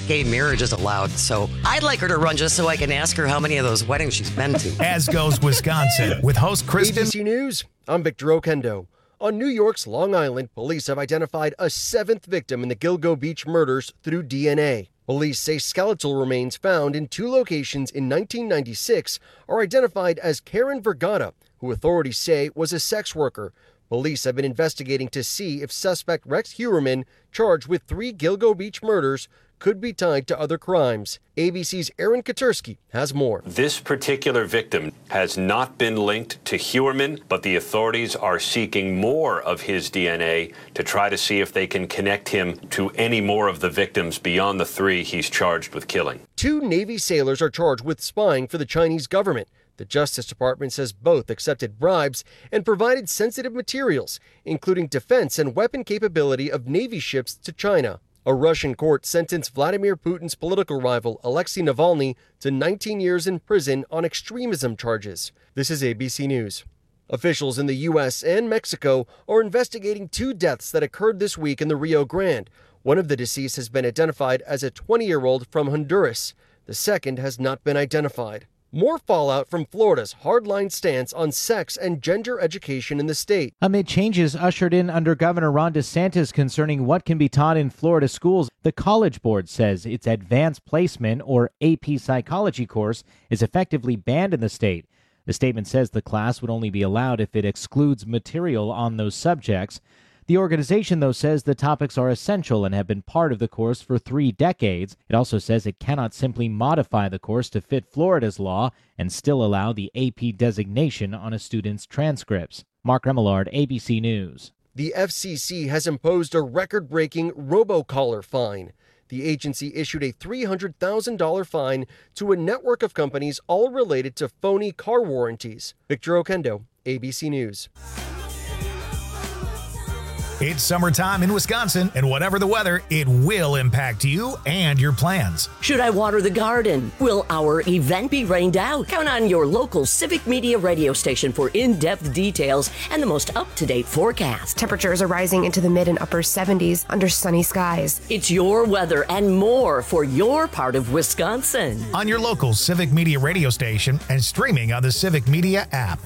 gay marriage is allowed. So I'd like her to run just so I can ask her how many of those weddings she's been to. As goes Wisconsin with host Kristen. ABC News, I'm Victor Okendo. On New York's Long Island, police have identified a 7th victim in the Gilgo Beach murders through DNA. Police say skeletal remains found in 2 locations in 1996 are identified as Karen Vergata, who authorities say was a sex worker. Police have been investigating to see if suspect Rex Heuermann, charged with 3 Gilgo Beach murders, could be tied to other crimes. ABC's Aaron Katursky has more. This particular victim has not been linked to Heuermann, but the authorities are seeking more of his DNA to try to see if they can connect him to any more of the victims beyond the 3 he's charged with killing. 2 Navy sailors are charged with spying for the Chinese government. The Justice Department says both accepted bribes and provided sensitive materials, including defense and weapon capability of Navy ships to China. A Russian court sentenced Vladimir Putin's political rival Alexei Navalny to 19 years in prison on extremism charges. This is ABC News. Officials in the U.S. and Mexico are investigating 2 deaths that occurred this week in the Rio Grande. One of the deceased has been identified as a 20-year-old from Honduras. The second has not been identified. More fallout from Florida's hardline stance on sex and gender education in the state. Amid changes ushered in under Governor Ron DeSantis concerning what can be taught in Florida schools, the College Board says its Advanced Placement, or AP Psychology course, is effectively banned in the state. The statement says the class would only be allowed if it excludes material on those subjects. The organization, though, says the topics are essential and have been part of the course for 3 decades. It also says it cannot simply modify the course to fit Florida's law and still allow the AP designation on a student's transcripts. Mark Remillard, ABC News. The FCC has imposed a record-breaking robocaller fine. The agency issued a $300,000 fine to a network of companies all related to phony car warranties. Victor Okendo, ABC News. It's summertime in Wisconsin, and whatever the weather, it will impact you and your plans. Should I water the garden? Will our event be rained out? Count on your local Civic Media radio station for in-depth details and the most up-to-date forecast. Temperatures are rising into the mid and upper 70s under sunny skies. It's your weather and more for your part of Wisconsin. On your local Civic Media radio station and streaming on the Civic Media app.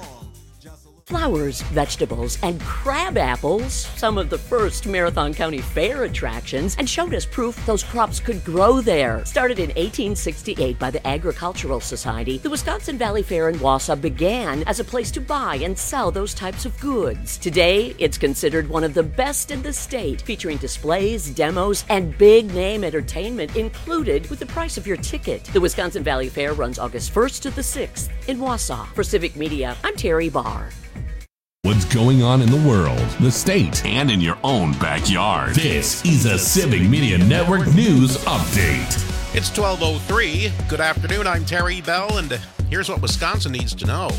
Flowers, vegetables, and crab apples, some of the first Marathon County Fair attractions, and showed us proof those crops could grow there. Started in 1868 by the Agricultural Society, the Wisconsin Valley Fair in Wausau began as a place to buy and sell those types of goods. Today, it's considered one of the best in the state, featuring displays, demos, and big-name entertainment included with the price of your ticket. The Wisconsin Valley Fair runs August 1st to the 6th in Wausau. For Civic Media, I'm Terry Barr. What's going on in the world, the state, and in your own backyard. This is a Civic Media Network News Update. It's 12:03. Good afternoon, I'm Terry Bell, and here's what Wisconsin needs to know.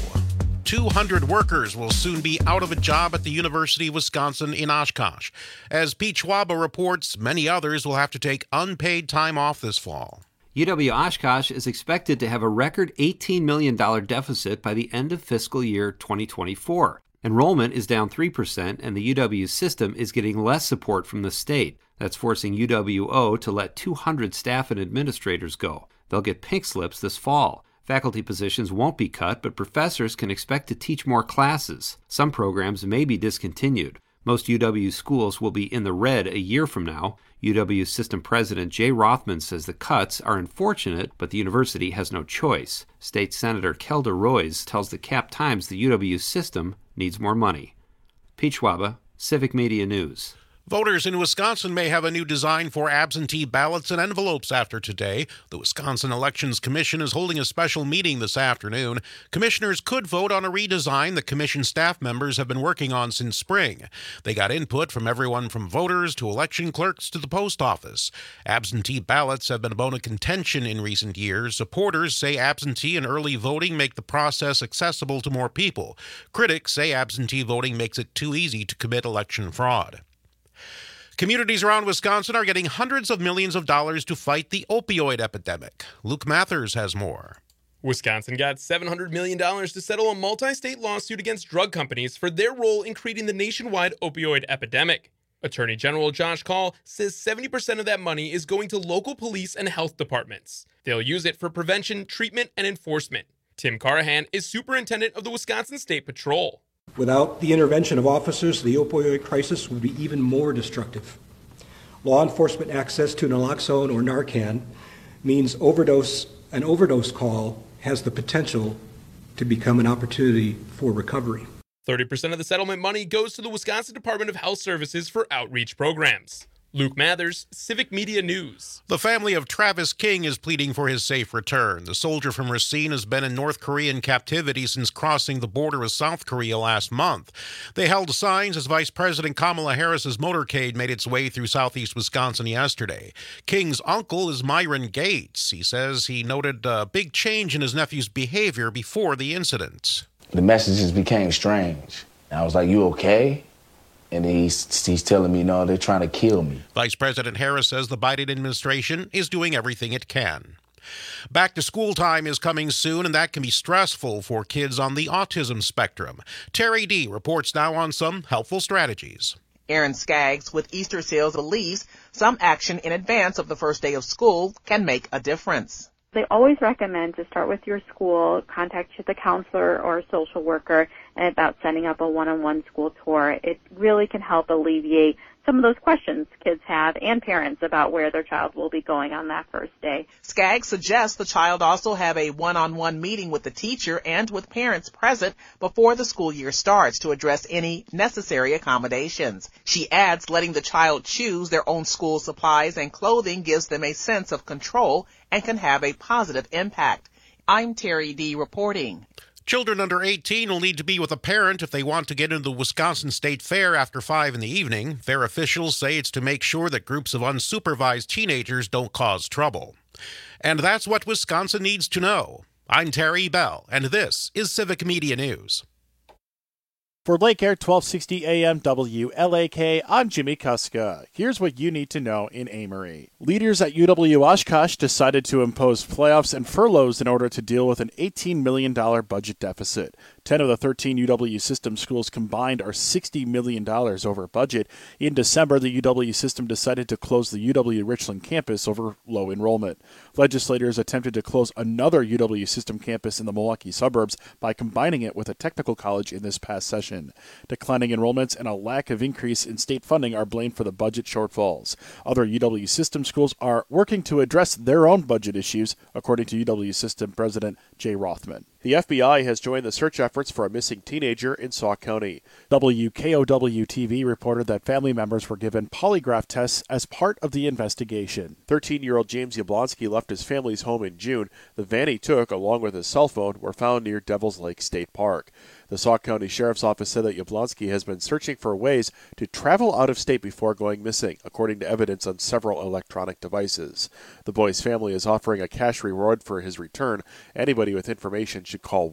200 workers will soon be out of a job at the University of Wisconsin in Oshkosh. As Pete Schwaba reports, many others will have to take unpaid time off this fall. UW Oshkosh is expected to have a record $18 million deficit by the end of fiscal year 2024. Enrollment is down 3%, and the UW system is getting less support from the state. That's forcing UWO to let 200 staff and administrators go. They'll get pink slips this fall. Faculty positions won't be cut, but professors can expect to teach more classes. Some programs may be discontinued. Most UW schools will be in the red a year from now. UW System President Jay Rothman says the cuts are unfortunate, but the university has no choice. State Senator Kelda Royce tells the Cap Times the UW system needs more money. Pete Schwaba, Civic Media News. Voters in Wisconsin may have a new design for absentee ballots and envelopes after today. The Wisconsin Elections Commission is holding a special meeting this afternoon. Commissioners could vote on a redesign the commission staff members have been working on since spring. They got input from everyone from voters to election clerks to the post office. Absentee ballots have been a bone of contention in recent years. Supporters say absentee and early voting make the process accessible to more people. Critics say absentee voting makes it too easy to commit election fraud. Communities around Wisconsin are getting hundreds of millions of dollars to fight the opioid epidemic. Luke Mathers has more. Wisconsin got $700 million to settle a multi-state lawsuit against drug companies for their role in creating the nationwide opioid epidemic. Attorney General Josh Kaul says 70% of that money is going to local police and health departments. They'll use it for prevention, treatment, and enforcement. Tim Carahan is superintendent of the Wisconsin State Patrol. Without the intervention of officers, the opioid crisis would be even more destructive. Law enforcement access to naloxone or Narcan means an overdose call has the potential to become an opportunity for recovery. 30% of the settlement money goes to the Wisconsin Department of Health Services for outreach programs. Luke Mathers, Civic Media News. The family of Travis King is pleading for his safe return. The soldier from Racine has been in North Korean captivity since crossing the border with South Korea last month. They held signs as Vice President Kamala Harris's motorcade made its way through southeast Wisconsin yesterday. King's uncle is Myron Gates. He says he noted a big change in his nephew's behavior before the incident. The messages became strange. I was like, "You okay?" And he's telling me, "No, they're trying to kill me." Vice President Harris says the Biden administration is doing everything it can. Back to school time is coming soon, and that can be stressful for kids on the autism spectrum. Terry D. reports now on some helpful strategies. Aaron Skaggs with Easter Seals believes some action in advance of the first day of school can make a difference. They always recommend to start with your school, contact the counselor or social worker, and about setting up a one-on-one school tour. It really can help alleviate some of those questions kids have and parents about where their child will be going on that first day. Skaggs suggests the child also have a one-on-one meeting with the teacher and with parents present before the school year starts to address any necessary accommodations. She adds letting the child choose their own school supplies and clothing gives them a sense of control and can have a positive impact. I'm Terry D. reporting. Children under 18 will need to be with a parent if they want to get into the Wisconsin State Fair after 5 in the evening. Fair officials say it's to make sure that groups of unsupervised teenagers don't cause trouble. And that's what Wisconsin needs to know. I'm Terry Bell, and this is Civic Media News. For Lake Air 1260 AM WLAK, I'm Jimmy Kuska. Here's what you need to know in Amory. Leaders at UW Oshkosh decided to impose playoffs and furloughs in order to deal with an $18 million budget deficit. 10 of the 13 UW system schools combined are $60 million over budget. In December, the UW system decided to close the UW Richland campus over low enrollment. Legislators attempted to close another UW system campus in the Milwaukee suburbs by combining it with a technical college in this past session. Declining enrollments and a lack of increase in state funding are blamed for the budget shortfalls. Other UW system schools are working to address their own budget issues, according to UW system president Jay Rothman. The FBI has joined the search efforts for a missing teenager in Sauk County. WKOW-TV reported that family members were given polygraph tests as part of the investigation. 13-year-old James Yablonsky left his family's home in June. The van he took, along with his cell phone, were found near Devil's Lake State Park. The Sauk County Sheriff's Office said that Yablonsky has been searching for ways to travel out of state before going missing, according to evidence on several electronic devices. The boy's family is offering a cash reward for his return. Anybody with information should call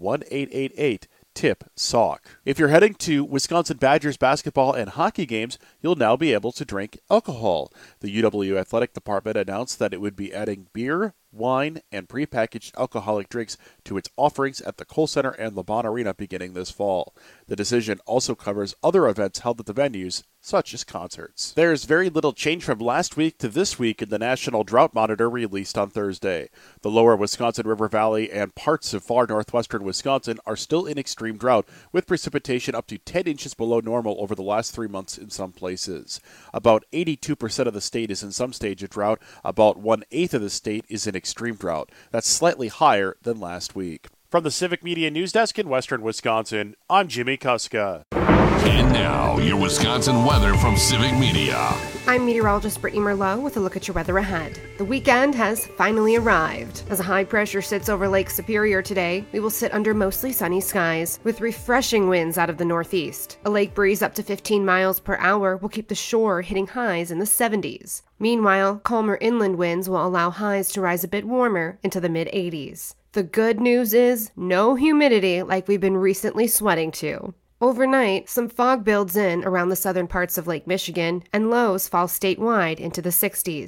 1-888-TIP-SAUK. If you're heading to Wisconsin Badgers basketball and hockey games, you'll now be able to drink alcohol. The UW Athletic Department announced that it would be adding beer, wine, and prepackaged alcoholic drinks to its offerings at the Kohl Center and LeBron Arena beginning this fall. The decision also covers other events held at the venues, such as concerts. There's very little change from last week to this week in the National Drought Monitor released on Thursday. The lower Wisconsin River Valley and parts of far northwestern Wisconsin are still in extreme drought, with precipitation up to 10 inches below normal over the last 3 months in some places. About 82% of the state is in some stage of drought. About 1/8 of the state is in extreme drought. That's slightly higher than last week. From the Civic Media News Desk in Western Wisconsin, I'm Jimmy Kuska. And now, your Wisconsin weather from Civic Media. I'm meteorologist Brittany Merlot with a look at your weather ahead. The weekend has finally arrived. As a high pressure sits over Lake Superior today, we will sit under mostly sunny skies with refreshing winds out of the northeast. A lake breeze up to 15 miles per hour will keep the shore hitting highs in the 70s. Meanwhile, calmer inland winds will allow highs to rise a bit warmer into the mid-80s. The good news is no humidity like we've been recently sweating to. Overnight, some fog builds in around the southern parts of Lake Michigan, and lows fall statewide into the 60s.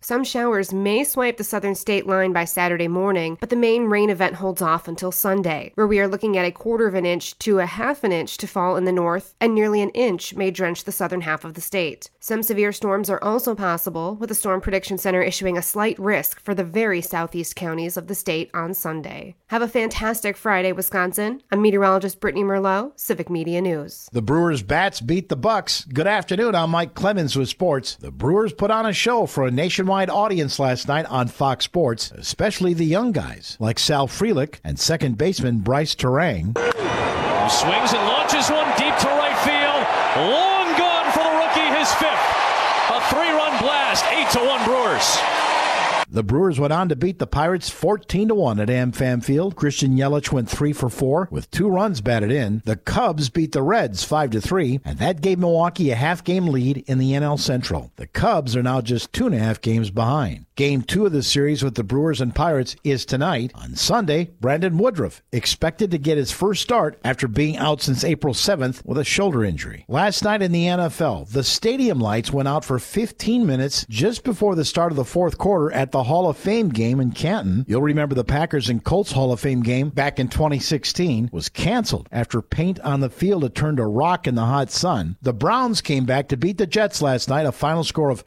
Some showers may swipe the southern state line by Saturday morning, but the main rain event holds off until Sunday, where we are looking at 1/4 of an inch to 1/2 an inch to fall in the north, and nearly an inch may drench the southern half of the state. Some severe storms are also possible, with the Storm Prediction Center issuing a slight risk for the very southeast counties of the state on Sunday. Have a fantastic Friday, Wisconsin. I'm meteorologist Brittany Merlot, Civic Media News. The Brewers bats beat the Bucks. Good afternoon, I'm Mike Clemens with sports. The Brewers put on a show for a nationwide audience last night on Fox Sports, especially the young guys like Sal Frelick and second baseman Bryce Terang. Swings and launches one deep to right field. Long gone for the rookie, his 5th. A 3-run blast, 8-1 Brewers. The Brewers went on to beat the Pirates 14-1 at AmFam Field. Christian Yelich went 3 for 4 with 2 runs batted in. The Cubs beat the Reds 5-3, and that gave Milwaukee a half-game lead in the NL Central. The Cubs are now just 2.5 games behind. Game 2 of the series with the Brewers and Pirates is tonight. On Sunday, Brandon Woodruff expected to get his first start after being out since April 7th with a shoulder injury. Last night in the NFL, the stadium lights went out for 15 minutes just before the start of the fourth quarter at the Hall of Fame game in Canton. You'll remember the Packers and Colts Hall of Fame game back in 2016 was canceled after paint on the field had turned to rock in the hot sun. The Browns came back to beat the Jets last night, a final score of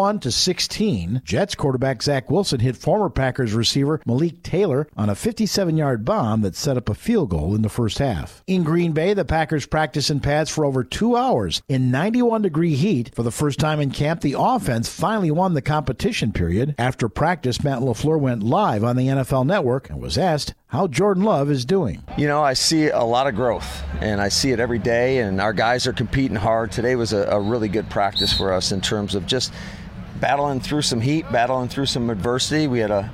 21-16. Jets quarterback Zach Wilson hit former Packers receiver Malik Taylor on a 57-yard bomb that set up a field goal in the first half. In Green Bay, the Packers practiced in pads for over 2 hours in 91-degree heat. For the first time in camp, the offense finally won the competition period. After practice, Matt LaFleur went live on the NFL Network and was asked how Jordan Love is doing. You know, I see a lot of growth, and I see it every day, and our guys are competing hard. Today was a really good practice for us in terms of just battling through some heat, battling through some adversity. We had a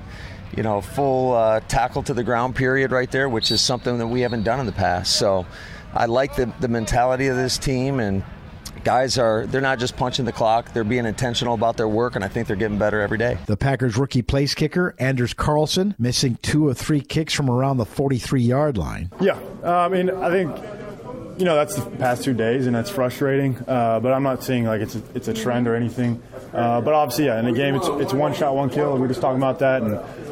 full tackle to the ground period right there, which is something that we haven't done in the past. So I like the mentality of this team, and guys they're not just punching the clock, they're being intentional about their work, and I think they're getting better every day. The Packers rookie place kicker, Anders Carlson, missing 2 of 3 kicks from around the 43-yard line. Yeah, I think, that's the past 2 days, and that's frustrating, but I'm not saying like it's a trend or anything. But obviously, yeah, in the game, it's one shot, one kill, and we're just talking about that, and,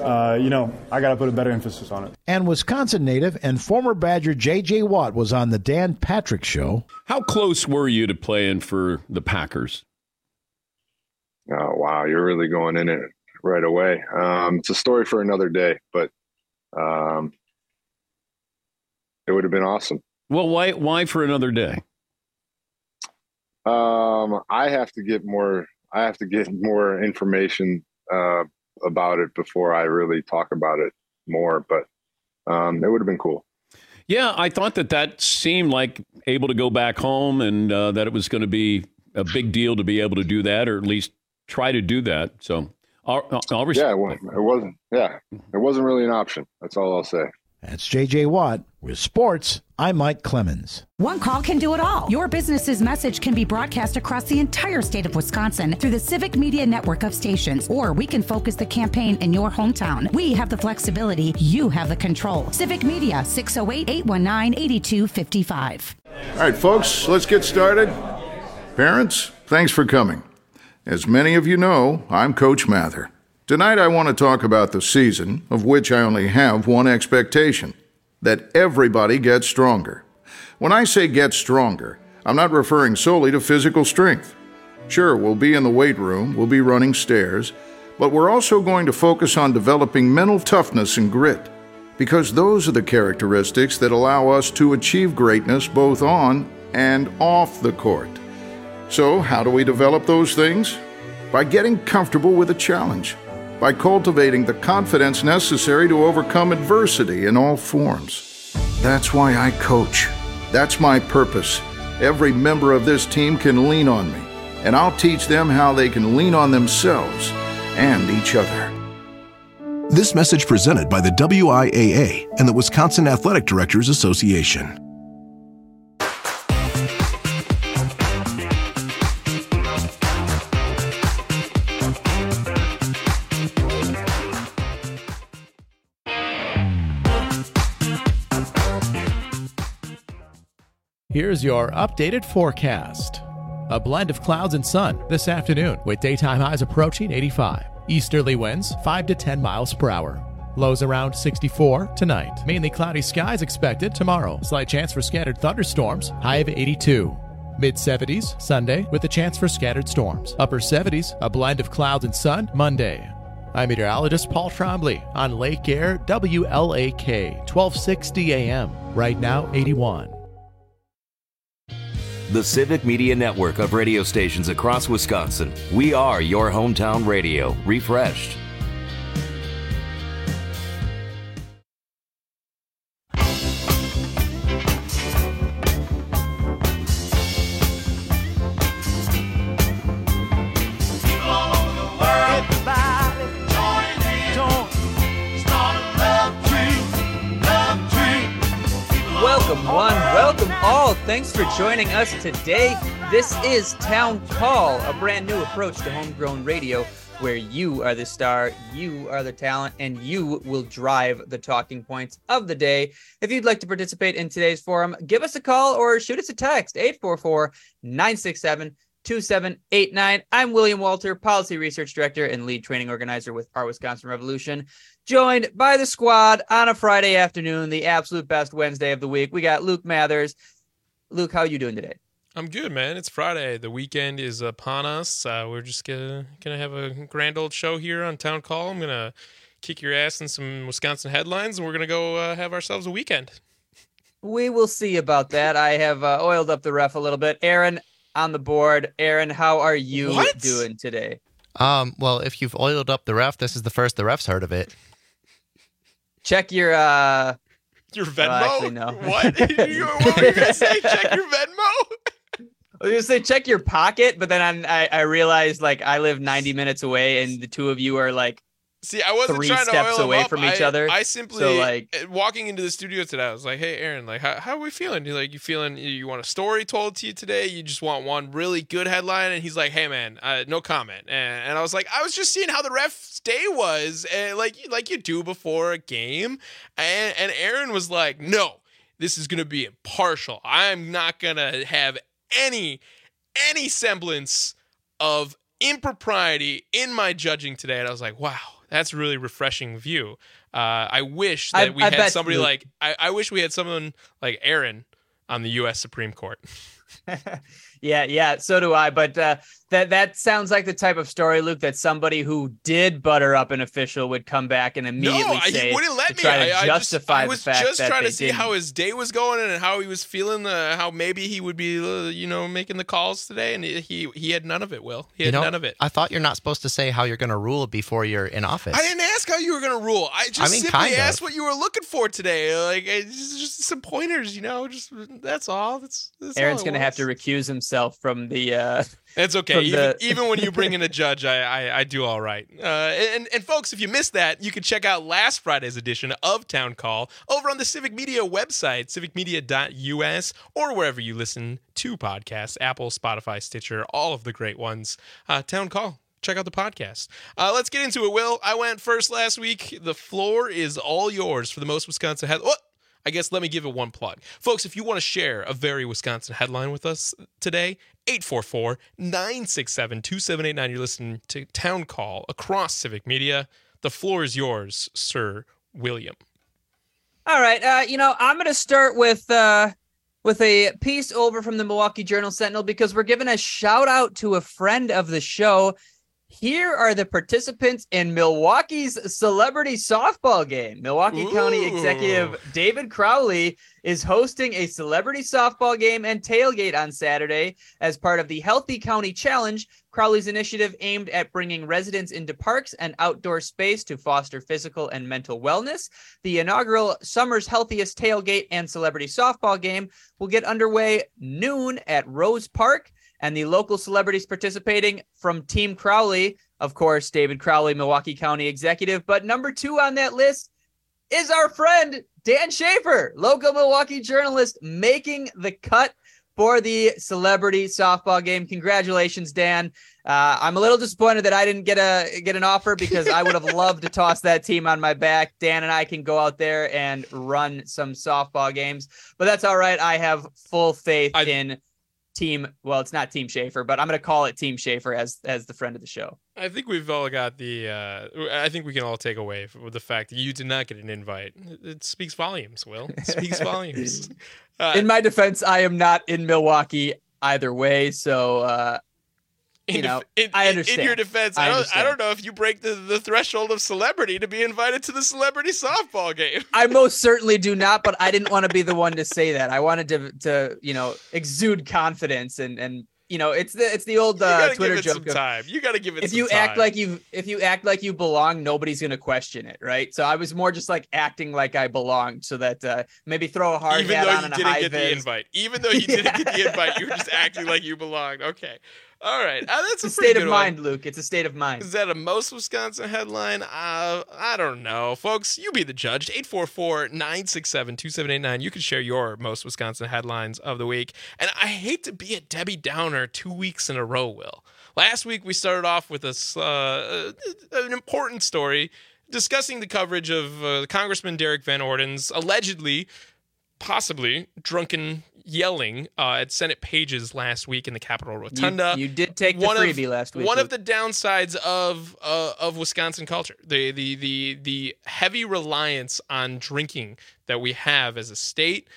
I got to put a better emphasis on it. And Wisconsin native and former Badger J.J. Watt was on the Dan Patrick Show. How close were you to playing for the Packers? Oh, wow, you're really going in it right away. It's a story for another day, but it would have been awesome. Well, why for another day? I have to get more information about it before I really talk about it more, but it would have been cool. Yeah, I thought that seemed like able to go back home, and that it was going to be a big deal to be able to do that, or at least try to do that. So I'll yeah, it wasn't. Yeah, it wasn't really an option. That's all I'll say. That's J.J. Watt. With sports, I'm Mike Clemens. One call can do it all. Your business's message can be broadcast across the entire state of Wisconsin through the Civic Media network of stations, or we can focus the campaign in your hometown. We have the flexibility. You have the control. Civic Media, 608-819-8255. All right, folks, let's get started. Parents, thanks for coming. As many of you know, I'm Coach Mather. Tonight I want to talk about the season, of which I only have one expectation: that everybody gets stronger. When I say get stronger, I'm not referring solely to physical strength. Sure, we'll be in the weight room, we'll be running stairs, but we're also going to focus on developing mental toughness and grit, because those are the characteristics that allow us to achieve greatness both on and off the court. So, how do we develop those things? By getting comfortable with a challenge, by cultivating the confidence necessary to overcome adversity in all forms. That's why I coach. That's my purpose. Every member of this team can lean on me, and I'll teach them how they can lean on themselves and each other. This message presented by the WIAA and the Wisconsin Athletic Directors Association. Here's your updated forecast. A blend of clouds and sun this afternoon with daytime highs approaching 85. Easterly winds 5 to 10 miles per hour. Lows around 64 tonight. Mainly cloudy skies expected tomorrow. Slight chance for scattered thunderstorms. High of 82. Mid-70s Sunday with a chance for scattered storms. Upper 70s, a blend of clouds and sun Monday. I'm meteorologist Paul Trombley on Lake Air WLAK 1260 AM. Right now 81. The Civic Media Network of radio stations across Wisconsin. We are your hometown radio, refreshed. Welcome all. Thanks for joining us today. This is Town Call, a brand new approach to homegrown radio where you are the star, you are the talent, and you will drive the talking points of the day. If you'd like to participate in today's forum, give us a call or shoot us a text, 844-967-2789. I'm William Walter, Policy Research Director and Lead Training Organizer with Our Wisconsin Revolution. Joined by the squad on a Friday afternoon, the absolute best Wednesday of the week. We got Luke Mathers. Luke, how are you doing today? I'm good, man. It's Friday. The weekend is upon us. We're just gonna have a grand old show here on Town Call. I'm gonna kick your ass in some Wisconsin headlines, and we're gonna go have ourselves a weekend. We will see about that. I have oiled up the ref a little bit. Aaron on the board. Aaron, how are you doing today? Well, if you've oiled up the ref, this is the first the ref's heard of it. Check your Venmo? Well, actually, no. What? What were you gonna say? Check your Venmo? I was gonna say check your pocket, but then I realized like I live 90 minutes away, and the two of you are like I wasn't 3 trying steps to oil away him up. from each other. I simply walking into the studio today, I was like, "Hey, Aaron, like, how are we feeling? You feeling? You want a story told to you today? You just want one really good headline?" And he's like, "Hey, man, no comment." And I was like, "I was just seeing how the ref's day was, and like you do before a game." And Aaron was like, "No, this is gonna be impartial. I'm not gonna have any semblance of impropriety in my judging today." And I was like, "Wow. That's a really refreshing view." I wish that we had somebody like I wish we had someone like Aaron on the U.S. Supreme Court. Yeah, so do I. But that sounds like the type of story, Luke, that somebody who did butter up an official would come back and immediately say he wouldn't let me. Try to justify the fact that I was just trying to see didn't. how his day was going and how he was feeling. How maybe he would be, making the calls today, and he had none of it. Will he had none of it? I thought you're not supposed to say how you're going to rule before you're in office. I didn't ask how you were going to rule. I simply asked what you were looking for today. Like just some pointers, Just that's all. That's Aaron's going to have to recuse himself from the. It's okay. Even when you bring in a judge, I do all right. And folks, if you missed that, you can check out last Friday's edition of Town Call over on the Civic Media website, civicmedia.us, or wherever you listen to podcasts, Apple, Spotify, Stitcher, all of the great ones. Town Call. Check out the podcast. Let's get into it, Will. I went first last week. The floor is all yours for the most Wisconsin headline. I guess let me give it one plug. Folks, if you want to share a very Wisconsin headline with us today, 844-967-2789. You're listening to Town Call across Civic Media. The floor is yours, Sir William. All right. I'm going to start with a piece over from the Milwaukee Journal-Sentinel because we're giving a shout out to a friend of the show. Here are the participants in Milwaukee's celebrity softball game. Milwaukee County Executive David Crowley is hosting a celebrity softball game and tailgate on Saturday as part of the Healthy County Challenge, Crowley's initiative aimed at bringing residents into parks and outdoor space to foster physical and mental wellness. The inaugural Summer's Healthiest Tailgate and Celebrity Softball game will get underway noon at Rose Park. And the local celebrities participating from Team Crowley, of course, David Crowley, Milwaukee County Executive. But number 2 on that list is our friend, Dan Schaefer, local Milwaukee journalist, making the cut for the celebrity softball game. Congratulations, Dan. I'm a little disappointed that I didn't get an offer because I would have loved to toss that team on my back. Dan and I can go out there and run some softball games, but that's all right. I have full faith in well, it's not Team Schaefer, but I'm going to call it Team Schaefer as the friend of the show. I think we've all got I think we can all take away with the fact that you did not get an invite. It speaks volumes, Will. It speaks volumes. In my defense, I am not in Milwaukee either way, so I understand. In your defense, I don't know if you break the threshold of celebrity to be invited to the celebrity softball game. I most certainly do not, but I didn't want to be the one to say that. I wanted to exude confidence and it's the old Twitter joke. You got to give it if some you time. if you act like you belong, nobody's going to question it, right? So I was more just like acting like I belonged, so that maybe throw a hard hat on and a high vis. Even though you didn't get the invite, you were just acting like you belonged. Okay. All right. That's a state of mind, Luke. It's a state of mind. Is that a most Wisconsin headline? I don't know. Folks, you be the judge. 844-967-2789. You can share your most Wisconsin headlines of the week. And I hate to be a Debbie Downer 2 weeks in a row, Will. Last week, we started off with an important story discussing the coverage of Congressman Derek Van Orden's allegedly, possibly, drunken yelling at Senate pages last week in the Capitol Rotunda. You did take the freebie last week. One of the downsides of Wisconsin culture, the heavy reliance on drinking that we have as a state,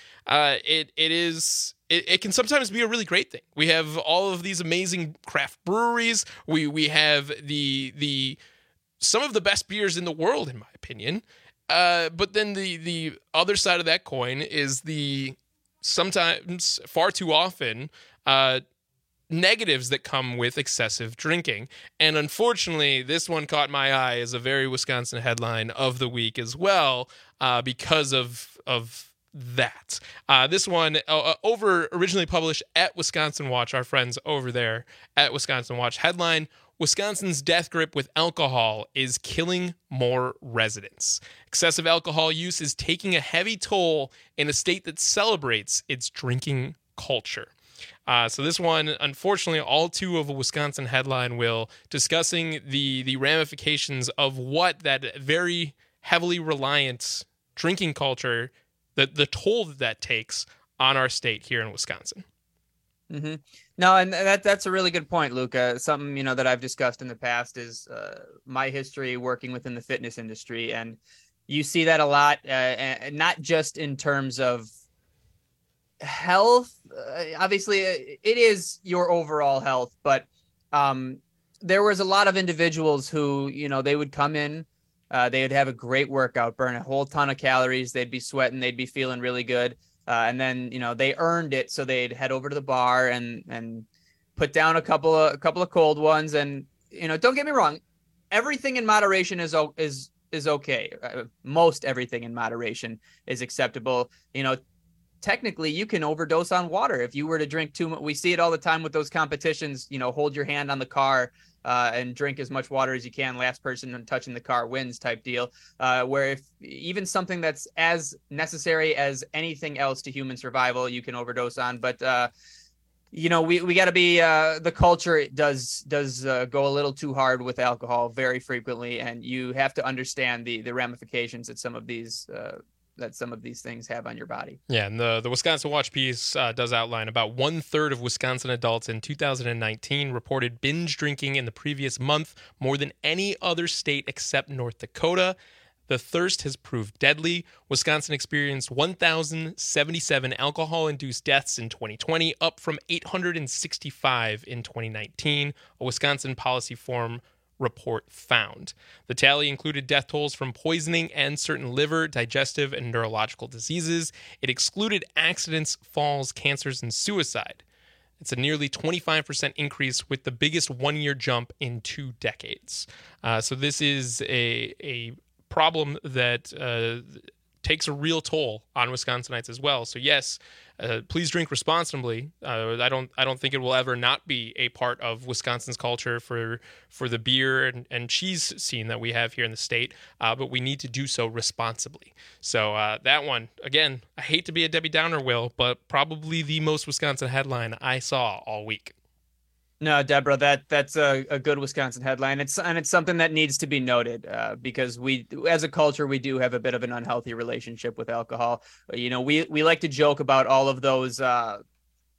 it can sometimes be a really great thing. We have all of these amazing craft breweries. We have the some of the best beers in the world, in my opinion. But then the other side of that coin is the sometimes, far too often, negatives that come with excessive drinking. And unfortunately, this one caught my eye as a very Wisconsin headline of the week as well, because of that. This one originally published at Wisconsin Watch, our friends over there at Wisconsin Watch. Headline: Wisconsin's death grip with alcohol is killing more residents. Excessive alcohol use is taking a heavy toll in a state that celebrates its drinking culture. So this one, unfortunately, all too of a Wisconsin headline, Will, discussing the ramifications of what that very heavily reliant drinking culture, the toll that takes on our state here in Wisconsin. Mm-hmm. No, and that's a really good point, Luca. Something that I've discussed in the past is my history working within the fitness industry, and you see that a lot, and not just in terms of health. Obviously, it is your overall health, but there was a lot of individuals who they would come in, they would have a great workout, burn a whole ton of calories, they'd be sweating, they'd be feeling really good. And then, they earned it. So they'd head over to the bar and put down a couple of cold ones. And, don't get me wrong. Everything in moderation is okay. Most everything in moderation is acceptable. Technically you can overdose on water. If you were to drink too much, we see it all the time with those competitions, hold your hand on the car and drink as much water as you can. Last person touching the car wins type deal. Where if even something that's as necessary as anything else to human survival, you can overdose on. But we got to be the culture does go a little too hard with alcohol very frequently, and you have to understand the ramifications that some of these things have on your body. Yeah, and the Wisconsin Watch piece does outline about 1/3 of Wisconsin adults in 2019 reported binge drinking in the previous month, more than any other state except North Dakota. The thirst has proved deadly. Wisconsin experienced 1,077 alcohol-induced deaths in 2020, up from 865 in 2019, a Wisconsin Policy Forum report found. The tally included death tolls from poisoning and certain liver, digestive, and neurological diseases. It excluded accidents, falls, cancers, and suicide. It's a nearly 25% increase, with the biggest one-year jump in 2 decades. So this is a problem that takes a real toll on Wisconsinites as well. So yes, please drink responsibly. I don't think it will ever not be a part of Wisconsin's culture for the beer and cheese scene that we have here in the state, but we need to do so responsibly. So that one, again, I hate to be a Debbie Downer, Will, but probably the most Wisconsin headline I saw all week. No, Deborah, that's a good Wisconsin headline. It's something that needs to be noted because we, as a culture, we do have a bit of an unhealthy relationship with alcohol. We like to joke about all of those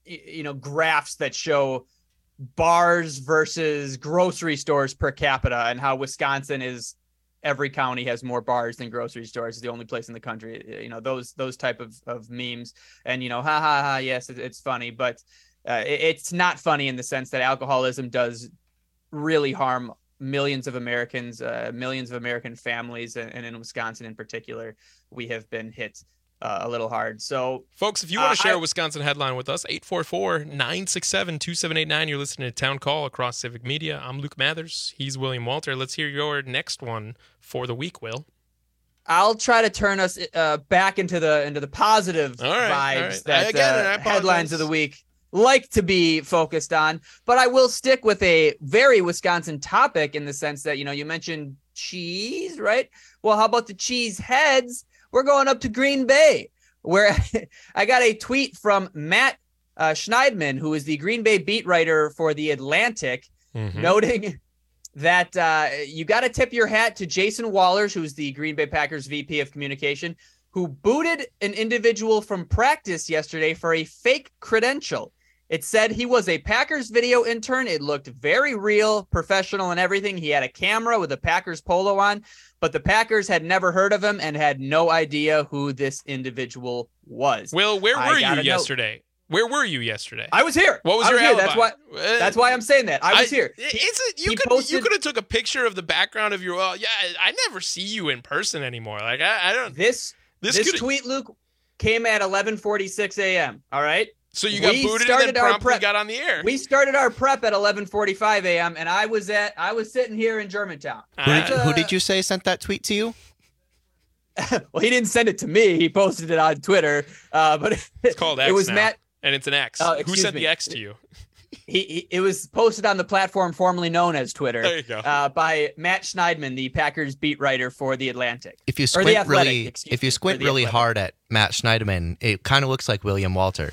graphs that show bars versus grocery stores per capita, and how Wisconsin is, every county has more bars than grocery stores. It's the only place in the country, those type of memes, and ha ha ha, yes, it's funny, but it's not funny in the sense that alcoholism does really harm millions of Americans, millions of American families, and in Wisconsin in particular, we have been hit a little hard. So, folks, if you want to share a Wisconsin headline with us, 844-967-2789. You're listening to Town Call across Civic Media. I'm Luke Mathers. He's William Walter. Let's hear your next one for the week, Will. I'll try to turn us back into the positive vibes that headlines of the week like to be focused on. But I will stick with a very Wisconsin topic in the sense that, you mentioned cheese, right? Well, how about the cheese heads? We're going up to Green Bay, where I got a tweet from Matt Schneidman, who is the Green Bay beat writer for The Atlantic, noting that you got to tip your hat to Jason Wallers, who's the Green Bay Packers VP of Communication, who booted an individual from practice yesterday for a fake credential. It said he was a Packers video intern. It looked very real, professional and everything. He had a camera with a Packers polo on, but the Packers had never heard of him and had no idea who this individual was. Will, where were you yesterday? Where were you yesterday? I was here. What was your alibi? That's why I'm saying that. I was here. You could have took a picture of the background of your. I never see you in person anymore. Like I don't. This tweet, Luke, came at 11:46 a.m. All right. So you got booted and then promptly got on the air. We started our prep at 11:45 a.m. and I was sitting here in Germantown. Who did you say sent that tweet to you? Well, he didn't send it to me. He posted it on Twitter. But it's called X. It was now. Matt, and it's an X. Who sent the X to you? It was posted on the platform formerly known as Twitter. There you go. By Matt Schneidman, the Packers beat writer for The Atlantic. If you squint really hard at Matt Schneidman, it kind of looks like William Walter.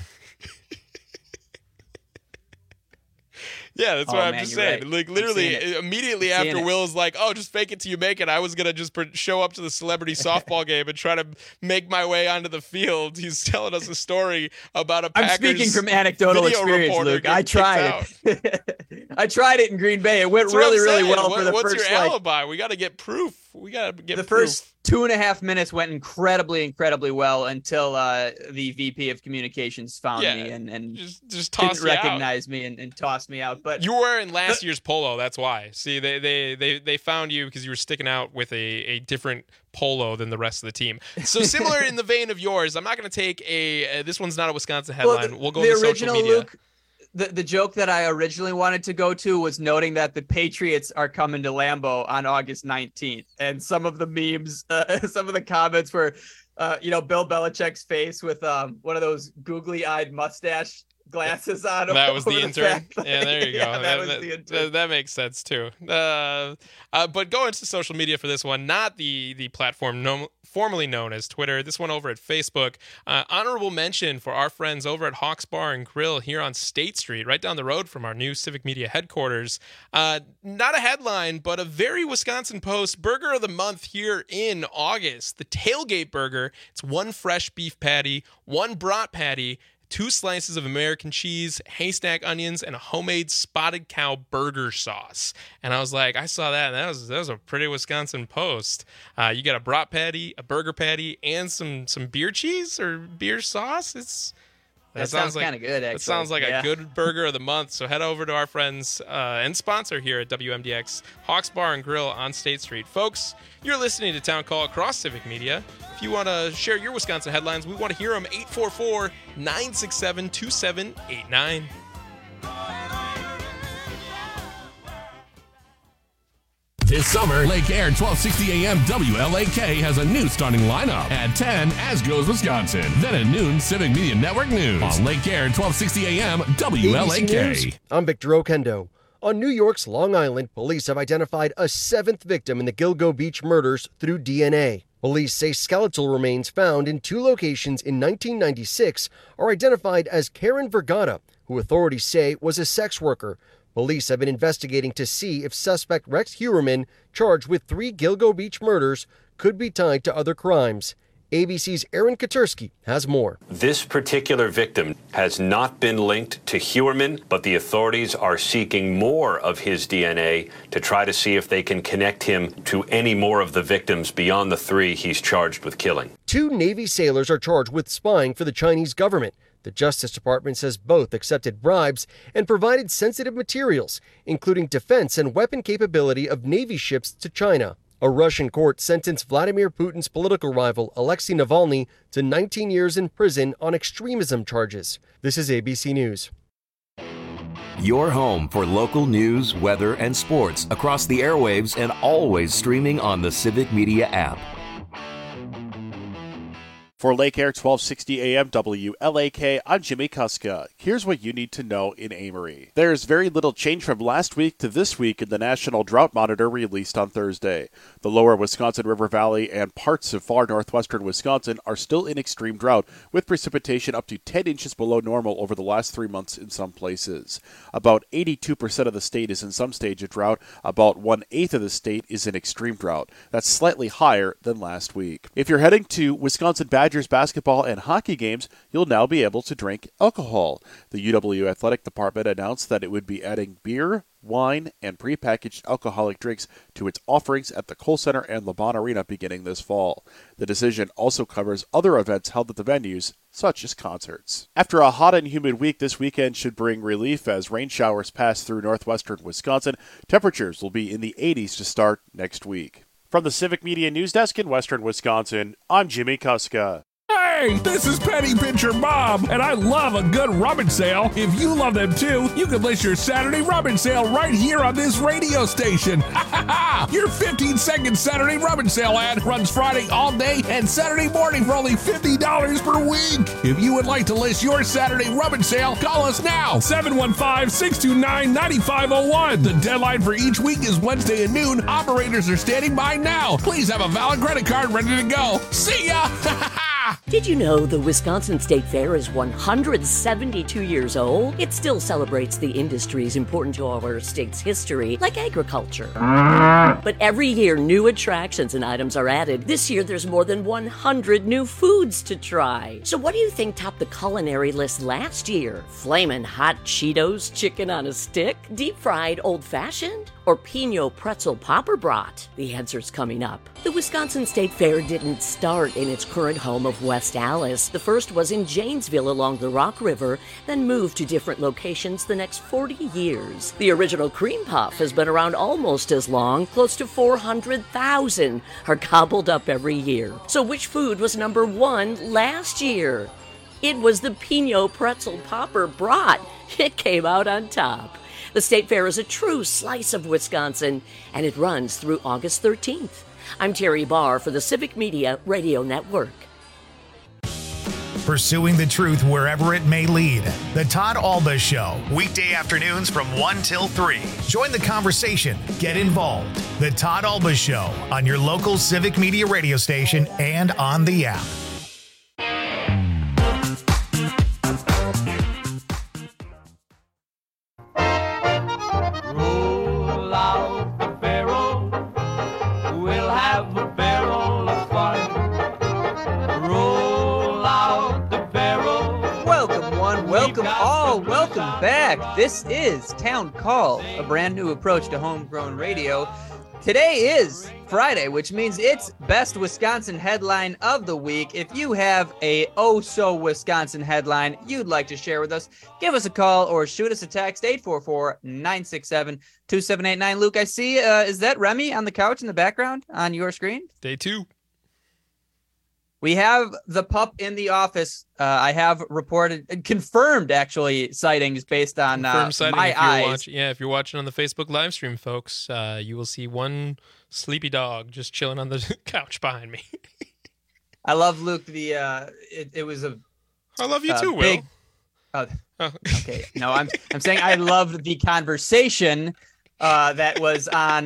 Yeah, that's what I'm just saying. Right. Like literally, immediately after Will is like, "Oh, just fake it till you make it," I was gonna just show up to the celebrity softball game and try to make my way onto the field. He's telling us a story about a Packers. I'm speaking from anecdotal experience, Luke. I tried it. I tried it in Green Bay. It went really well for the first. What's your alibi? We got to get proof. The first 2.5 minutes went incredibly well until the VP of Communications found me and just didn't recognize me and tossed me out. But you were wearing last year's polo. That's why. See, they found you because you were sticking out with a different polo than the rest of the team. So similar in the vein of yours, I'm not going to take this one's not a Wisconsin headline. We'll go to social media. Luke, the joke that I originally wanted to go to was noting that the Patriots are coming to Lambeau on August 19th. And some of the memes, some of the comments were, Bill Belichick's face with one of those googly-eyed mustache glasses on. That was the intern. Yeah, there you go. That was the intern. That makes sense too. But going to social media for this one, not the platform formerly known as Twitter. This one over at Facebook. Honorable mention for our friends over at Hawks Bar and Grill here on State Street, right down the road from our new Civic Media headquarters. Not a headline, but a very Wisconsin Post burger of the month here in August. The Tailgate Burger. It's 1 fresh beef patty, 1 brat patty, 2 slices of American cheese, haystack onions, and a homemade Spotted Cow burger sauce. And I was like, I saw that, and that was a pretty Wisconsin Post. You got a brat patty, a burger patty, and some beer cheese or beer sauce. That sounds kind of good, actually. It sounds like a good burger of the month. So head over to our friends and sponsor here at WMDX, Hawks Bar and Grill on State Street. Folks, you're listening to Town Call across Civic Media. If you want to share your Wisconsin headlines, we want to hear them. 844-967-2789. This summer, Lake Air 1260 AM WLAK has a new starting lineup. At 10, as goes Wisconsin. Then at noon, Civic Media Network News. On Lake Air 1260 AM WLAK. I'm Victor Okendo. On New York's Long Island, police have identified a 7th victim in the Gilgo Beach murders through DNA. Police say skeletal remains found in 2 locations in 1996 are identified as Karen Vergata, who authorities say was a sex worker. Police have been investigating to see if suspect Rex Heuermann, charged with 3 Gilgo Beach murders, could be tied to other crimes. ABC's Aaron Katursky has more. This particular victim has not been linked to Heuermann, but the authorities are seeking more of his DNA to try to see if they can connect him to any more of the victims beyond the 3 he's charged with killing. 2 Navy sailors are charged with spying for the Chinese government. The Justice Department says both accepted bribes and provided sensitive materials, including defense and weapon capability of Navy ships to China. A Russian court sentenced Vladimir Putin's political rival Alexei Navalny to 19 years in prison on extremism charges. This is ABC News. Your home for local news, weather, and sports across the airwaves and always streaming on the Civic Media app. For Lake Air 1260 AM WLAK, I'm Jimmy Kuska. Here's what you need to know in Amory. There's very little change from last week to this week in the National Drought Monitor released on Thursday. The lower Wisconsin River Valley and parts of far northwestern Wisconsin are still in extreme drought, with precipitation up to 10 inches below normal over the last 3 months in some places. About 82% of the state is in some stage of drought. About 1/8 of the state is in extreme drought. That's slightly higher than last week. If you're heading to Wisconsin Badgers basketball and hockey games, you'll now be able to drink alcohol. The UW Athletic Department announced that it would be adding beer, wine, and prepackaged alcoholic drinks to its offerings at the Kohl Center and LeBron Arena beginning this fall. The decision also covers other events held at the venues, such as concerts. After a hot and humid week, this weekend should bring relief as rain showers pass through northwestern Wisconsin. Temperatures will be in the 80s to start next week. From the Civic Media News Desk in western Wisconsin, I'm Jimmy Kuska. Hey, this is Penny Pincher Bob, and I love a good rummage sale. If you love them too, you can list your Saturday rummage sale right here on this radio station. Your 15-second Saturday rummage sale ad runs Friday all day and Saturday morning for only $50 per week. If you would like to list your Saturday rummage sale, call us now, 715-629-9501. The deadline for each week is Wednesday at noon. Operators are standing by now. Please have a valid credit card ready to go. See ya! Did you know the Wisconsin State Fair is 172 years old? It still celebrates the industries important to our state's history, like agriculture. But every year, new attractions and items are added. This year, there's more than 100 new foods to try. So what do you think topped the culinary list last year? Flamin' hot Cheetos chicken on a stick? Deep-fried old-fashioned? Or Pinot pretzel popper brat? The answer's coming up. The Wisconsin State Fair didn't start in its current home of West Allis. The first was in Janesville along the Rock River, then moved to different locations the next 40 years. The original cream puff has been around almost as long. Close to 400,000 are gobbled up every year. So which food was number 1 last year? It was the Pinot pretzel popper brat. It came out on top. The State Fair is a true slice of Wisconsin, and it runs through August 13th. I'm Terry Barr for the Civic Media Radio Network. Pursuing the truth wherever it may lead. The Todd Alba Show, weekday afternoons from 1 till 3. Join the conversation. Get involved. The Todd Alba Show on your local Civic Media radio station and on the app. Roll out the barrel. We'll have a barrel of fun. Roll out the barrel. Welcome one, welcome all, welcome back. This is Town Call, a brand new approach to homegrown radio. Today is Friday, which means it's Best Wisconsin Headline of the Week. If you have a oh-so-Wisconsin headline you'd like to share with us, give us a call or shoot us a text, 844-967-2789. Luke, I see, is that Remy on the couch in the background on your screen? Day 2. We have the pup in the office. I have reported, confirmed actually, sightings based on my eyes. If you're watching on the Facebook live stream, folks, you will see one sleepy dog just chilling on the couch behind me. I love Luke. It was a. I love you too, big, Will. Okay. No, I'm saying I loved the conversation that was on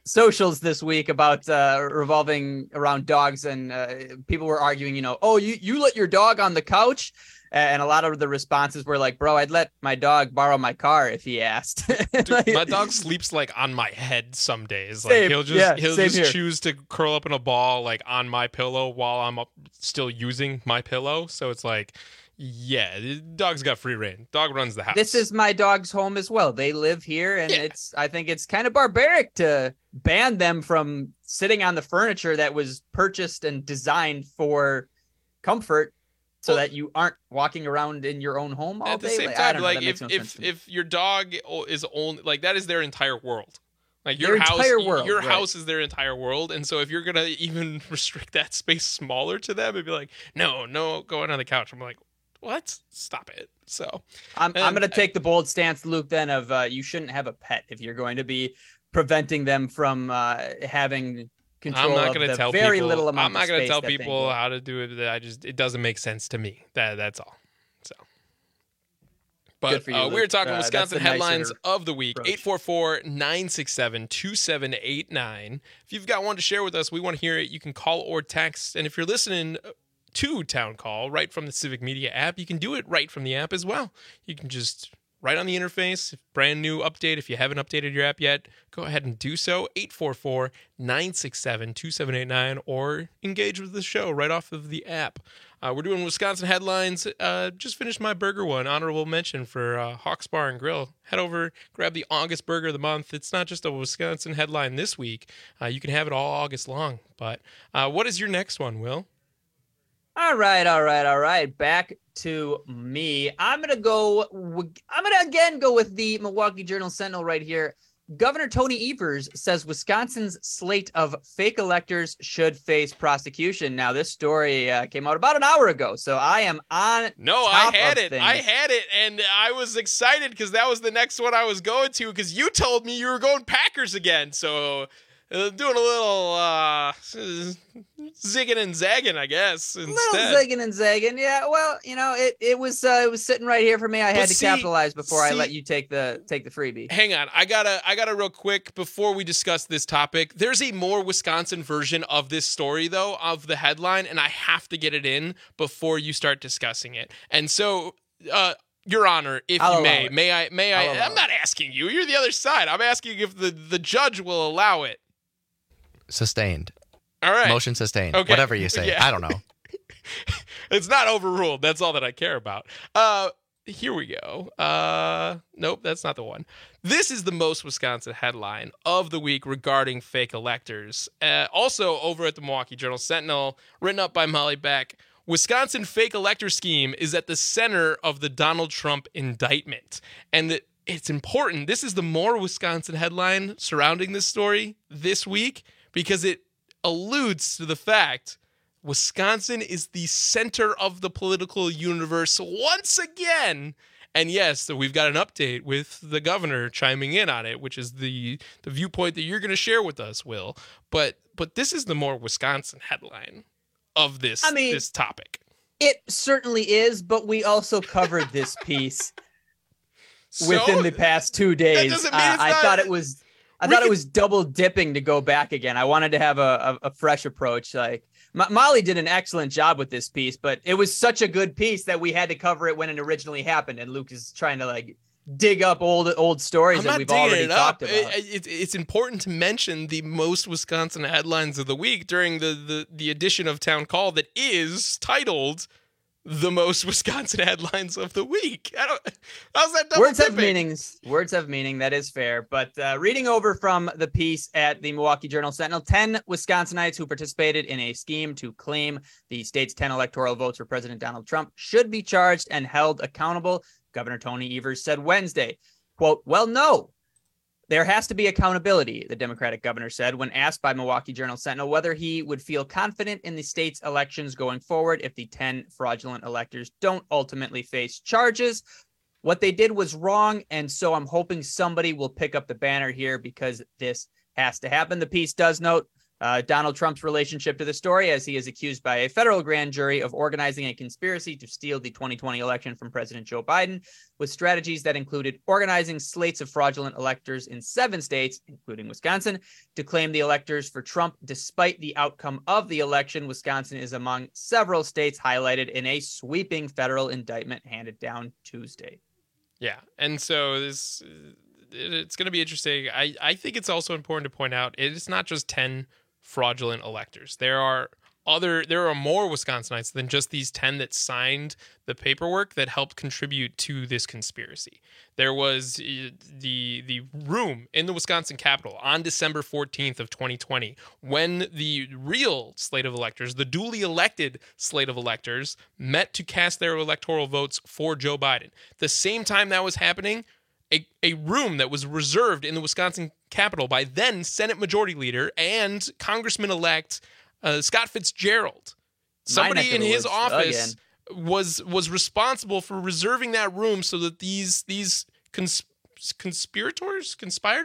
socials this week about revolving around dogs, and people were arguing, oh, you let your dog on the couch. And a lot of the responses were like, bro, I'd let my dog borrow my car if he asked. Dude, my dog sleeps like on my head some days. Like Same. he'll just Here. choose to curl up in a ball like on my pillow while I'm still using my pillow. So it's like, yeah, the dog's got free reign. Dog runs the house. This is my dog's home as well. They live here, and I think it's kind of barbaric to ban them from sitting on the furniture that was purchased and designed for comfort, so that you aren't walking around in your own home all day. At the same time, like if your dog is only like that is their entire world. Like your house is their entire world, and so if you're gonna even restrict that space smaller to them, and be like, no, going on the couch, I'm like, what? Stop it. So I'm gonna take the bold stance, Luke, then of you shouldn't have a pet if you're going to be preventing them from having control. I'm not going to tell very people. little amount. I'm not going to tell people how to do it. It doesn't make sense to me. That's all. So, but we're talking Wisconsin headlines of the week. 844-967-2789. If you've got one to share with us, we want to hear it. You can call or text. And if you're listening to Town Call right from the Civic Media app, you can do it right from the app as well. You can just right on the interface, brand new update. If you haven't updated your app yet, go ahead and do so. 844-967-2789, or engage with the show right off of the app. We're doing Wisconsin headlines. Just finished my burger one. Honorable mention for Hawks Bar and Grill. Head over, grab the August Burger of the Month. It's not just a Wisconsin headline this week. You can have it all August long. But what is your next one, Will? All right. Back to me. I'm gonna again go with the Milwaukee Journal-Sentinel right here. Governor Tony Evers says Wisconsin's slate of fake electors should face prosecution. Now, this story came out about an hour ago, so I am on. No, I had it, and I was excited because that was the next one I was going to. Because you told me you were going Packers again, so. Doing a little zigging and zagging, I guess. Instead. A little zigging and zagging, yeah. Well, it was sitting right here for me. I had to capitalize before I let you take the freebie. Hang on, I gotta real quick before we discuss this topic. There's a more Wisconsin version of this story, though, of the headline, and I have to get it in before you start discussing it. And so, Your Honor, if you may I? I'm not asking you. You're the other side. I'm asking if the judge will allow it. Sustained. All right. Motion sustained. Okay. Whatever you say. Yeah. I don't know. It's not overruled. That's all that I care about. Here we go. Nope, that's not the one. This is the most Wisconsin headline of the week regarding fake electors. Also over at the Milwaukee Journal-Sentinel, written up by Molly Beck. Wisconsin fake elector scheme is at the center of the Donald Trump indictment. And it's important. This is the more Wisconsin headline surrounding this story this week, because it alludes to the fact Wisconsin is the center of the political universe once again. And yes, so we've got an update with the governor chiming in on it, which is the viewpoint that you're going to share with us, Will. But this is the more Wisconsin headline of this topic. It certainly is, but we also covered this piece within the past 2 days. That doesn't mean it's not... I thought it was double dipping to go back again. I wanted to have a fresh approach. Like Molly did an excellent job with this piece, but it was such a good piece that we had to cover it when it originally happened. And Luke is trying to dig up old stories that we've already talked about. It's important to mention the most Wisconsin headlines of the week during the edition of Town Call that is titled the most Wisconsin headlines of the week. How's that double Words have meanings. Words have meaning. That is fair. But reading over from the piece at the Milwaukee Journal-Sentinel, 10 Wisconsinites who participated in a scheme to claim the state's 10 electoral votes for President Donald Trump should be charged and held accountable. Governor Tony Evers said Wednesday, quote, "Well, no, there has to be accountability," the Democratic governor said when asked by Milwaukee Journal-Sentinel whether he would feel confident in the state's elections going forward if the 10 fraudulent electors don't ultimately face charges. What they did was wrong, and so I'm hoping somebody will pick up the banner here because this has to happen. The piece does note Donald Trump's relationship to the story, as he is accused by a federal grand jury of organizing a conspiracy to steal the 2020 election from President Joe Biden, with strategies that included organizing slates of fraudulent electors in 7 states, including Wisconsin, to claim the electors for Trump despite the outcome of the election. Wisconsin is among several states highlighted in a sweeping federal indictment handed down Tuesday. Yeah, and so it's going to be interesting. I think it's also important to point out it's not just 10 fraudulent electors. There are more Wisconsinites than just these 10 that signed the paperwork that helped contribute to this conspiracy. There was the room in the Wisconsin Capitol on December 14th of 2020 when the real slate of electors, the duly elected slate of electors, met to cast their electoral votes for Joe Biden. The same time that was happening, a room that was reserved in the Wisconsin Capitol by then Senate Majority Leader and Congressman-elect Scott Fitzgerald, somebody in his office, was responsible for reserving that room so that these conspirators,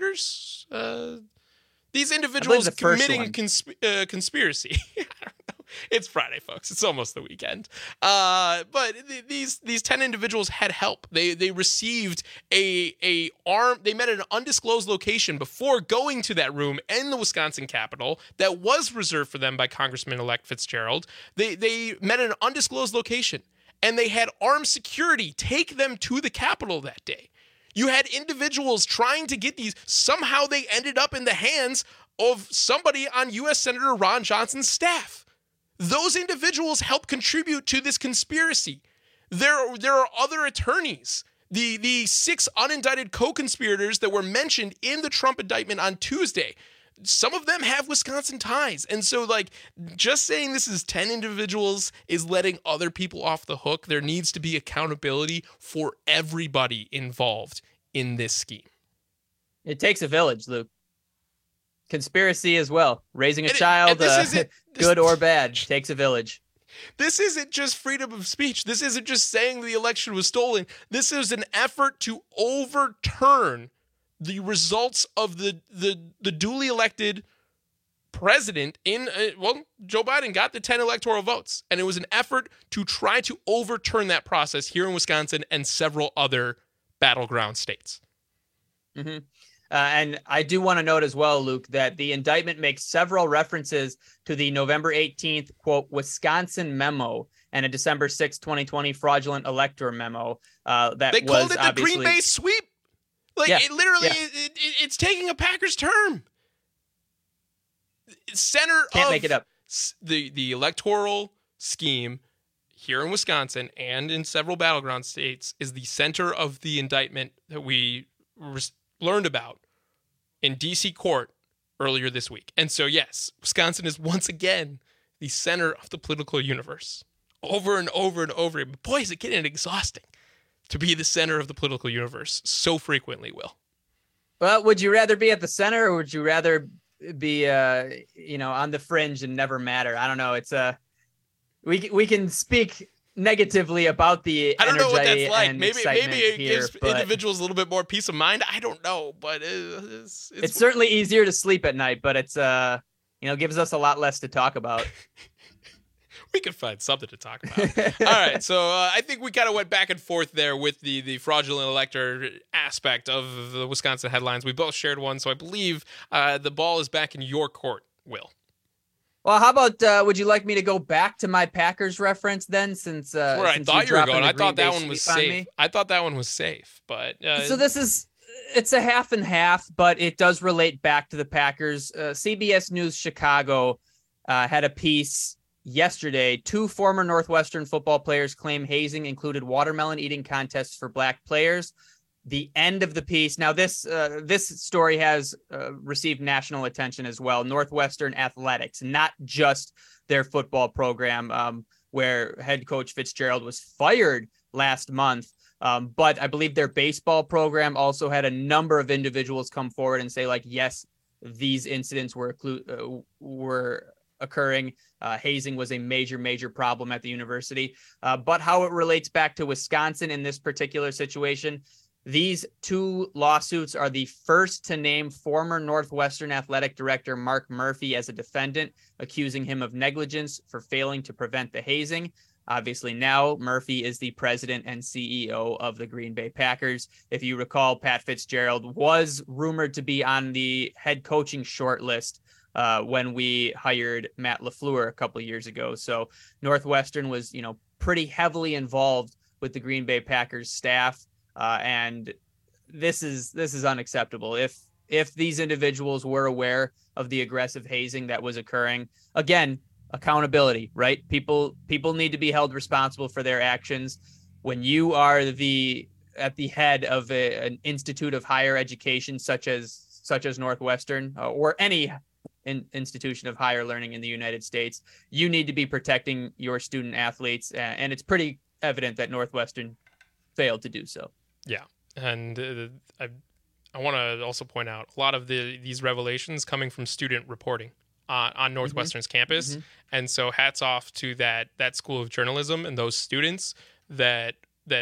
these individuals committing conspiracy. I don't know. It's Friday, folks. It's almost the weekend. But these 10 individuals had help. They received they met at an undisclosed location before going to that room in the Wisconsin Capitol that was reserved for them by Congressman-elect Fitzgerald. They met at an undisclosed location, and they had armed security take them to the Capitol that day. You had individuals trying to get these. Somehow they ended up in the hands of somebody on U.S. Senator Ron Johnson's staff. Those individuals help contribute to this conspiracy. There are other attorneys. The 6 unindicted co-conspirators that were mentioned in the Trump indictment on Tuesday, some of them have Wisconsin ties. And so, just saying this is 10 individuals is letting other people off the hook. There needs to be accountability for everybody involved in this scheme. It takes a village, Luke. Conspiracy as well. Raising a child, good or bad, takes a village. This isn't just freedom of speech. This isn't just saying the election was stolen. This is an effort to overturn the results of the duly elected president Joe Biden got the 10 electoral votes, and it was an effort to try to overturn that process here in Wisconsin and several other battleground states. Mm-hmm. And I do want to note as well, Luke, that the indictment makes several references to the November 18th, quote, Wisconsin memo and a December 6, 2020 fraudulent elector memo. They called it the Green Bay sweep. It's taking a Packers term. Can't make it up. The electoral scheme here in Wisconsin and in several battleground states is the center of the indictment that we learned about in D.C. court earlier this week. And so, yes, Wisconsin is once again the center of the political universe. Over and over and over. But boy, is it getting exhausting to be the center of the political universe so frequently, Will. Well, would you rather be at the center, or would you rather be, on the fringe and never matter? I don't know. It's we can speak negatively about the I don't know what that's like. Maybe it here, gives individuals a little bit more peace of mind. I don't know, but it's certainly easier to sleep at night, but it's gives us a lot less to talk about. We could find something to talk about. All right, so I think we kind of went back and forth there with the fraudulent elector aspect of the Wisconsin headlines. We both shared one, so I believe the ball is back in your court, Will. Well, how about, would you like me to go back to my Packers reference then, since where I thought you were going? I thought that one was safe. I thought that one was safe, but... So it's a half and half, but it does relate back to the Packers. CBS News Chicago had a piece yesterday. 2 former Northwestern football players claim hazing included watermelon eating contests for black players. The end of the piece. Now, this story has received national attention as well. Northwestern Athletics, not just their football program, where head coach Fitzgerald was fired last month. But I believe their baseball program also had a number of individuals come forward and say, yes, these incidents were occurring. Hazing was a major problem at the university. But how it relates back to Wisconsin in this particular situation, These two lawsuits are the first to name former Northwestern athletic director Mark Murphy as a defendant, accusing him of negligence for failing to prevent the hazing. Obviously, now Murphy is the president and CEO of the Green Bay Packers. If you recall, Pat Fitzgerald was rumored to be on the head coaching shortlist when we hired Matt LaFleur a couple of years ago. So Northwestern was, pretty heavily involved with the Green Bay Packers staff. And this is unacceptable. If these individuals were aware of the aggressive hazing that was occurring, again, accountability, right? People need to be held responsible for their actions. When you are at the head of an institute of higher education, such as Northwestern or any institution of higher learning in the United States, you need to be protecting your student athletes. And it's pretty evident that Northwestern failed to do so. Yeah. And I want to also point out a lot of these revelations coming from student reporting on Northwestern's campus. Mm-hmm. And so hats off to that school of journalism and those students that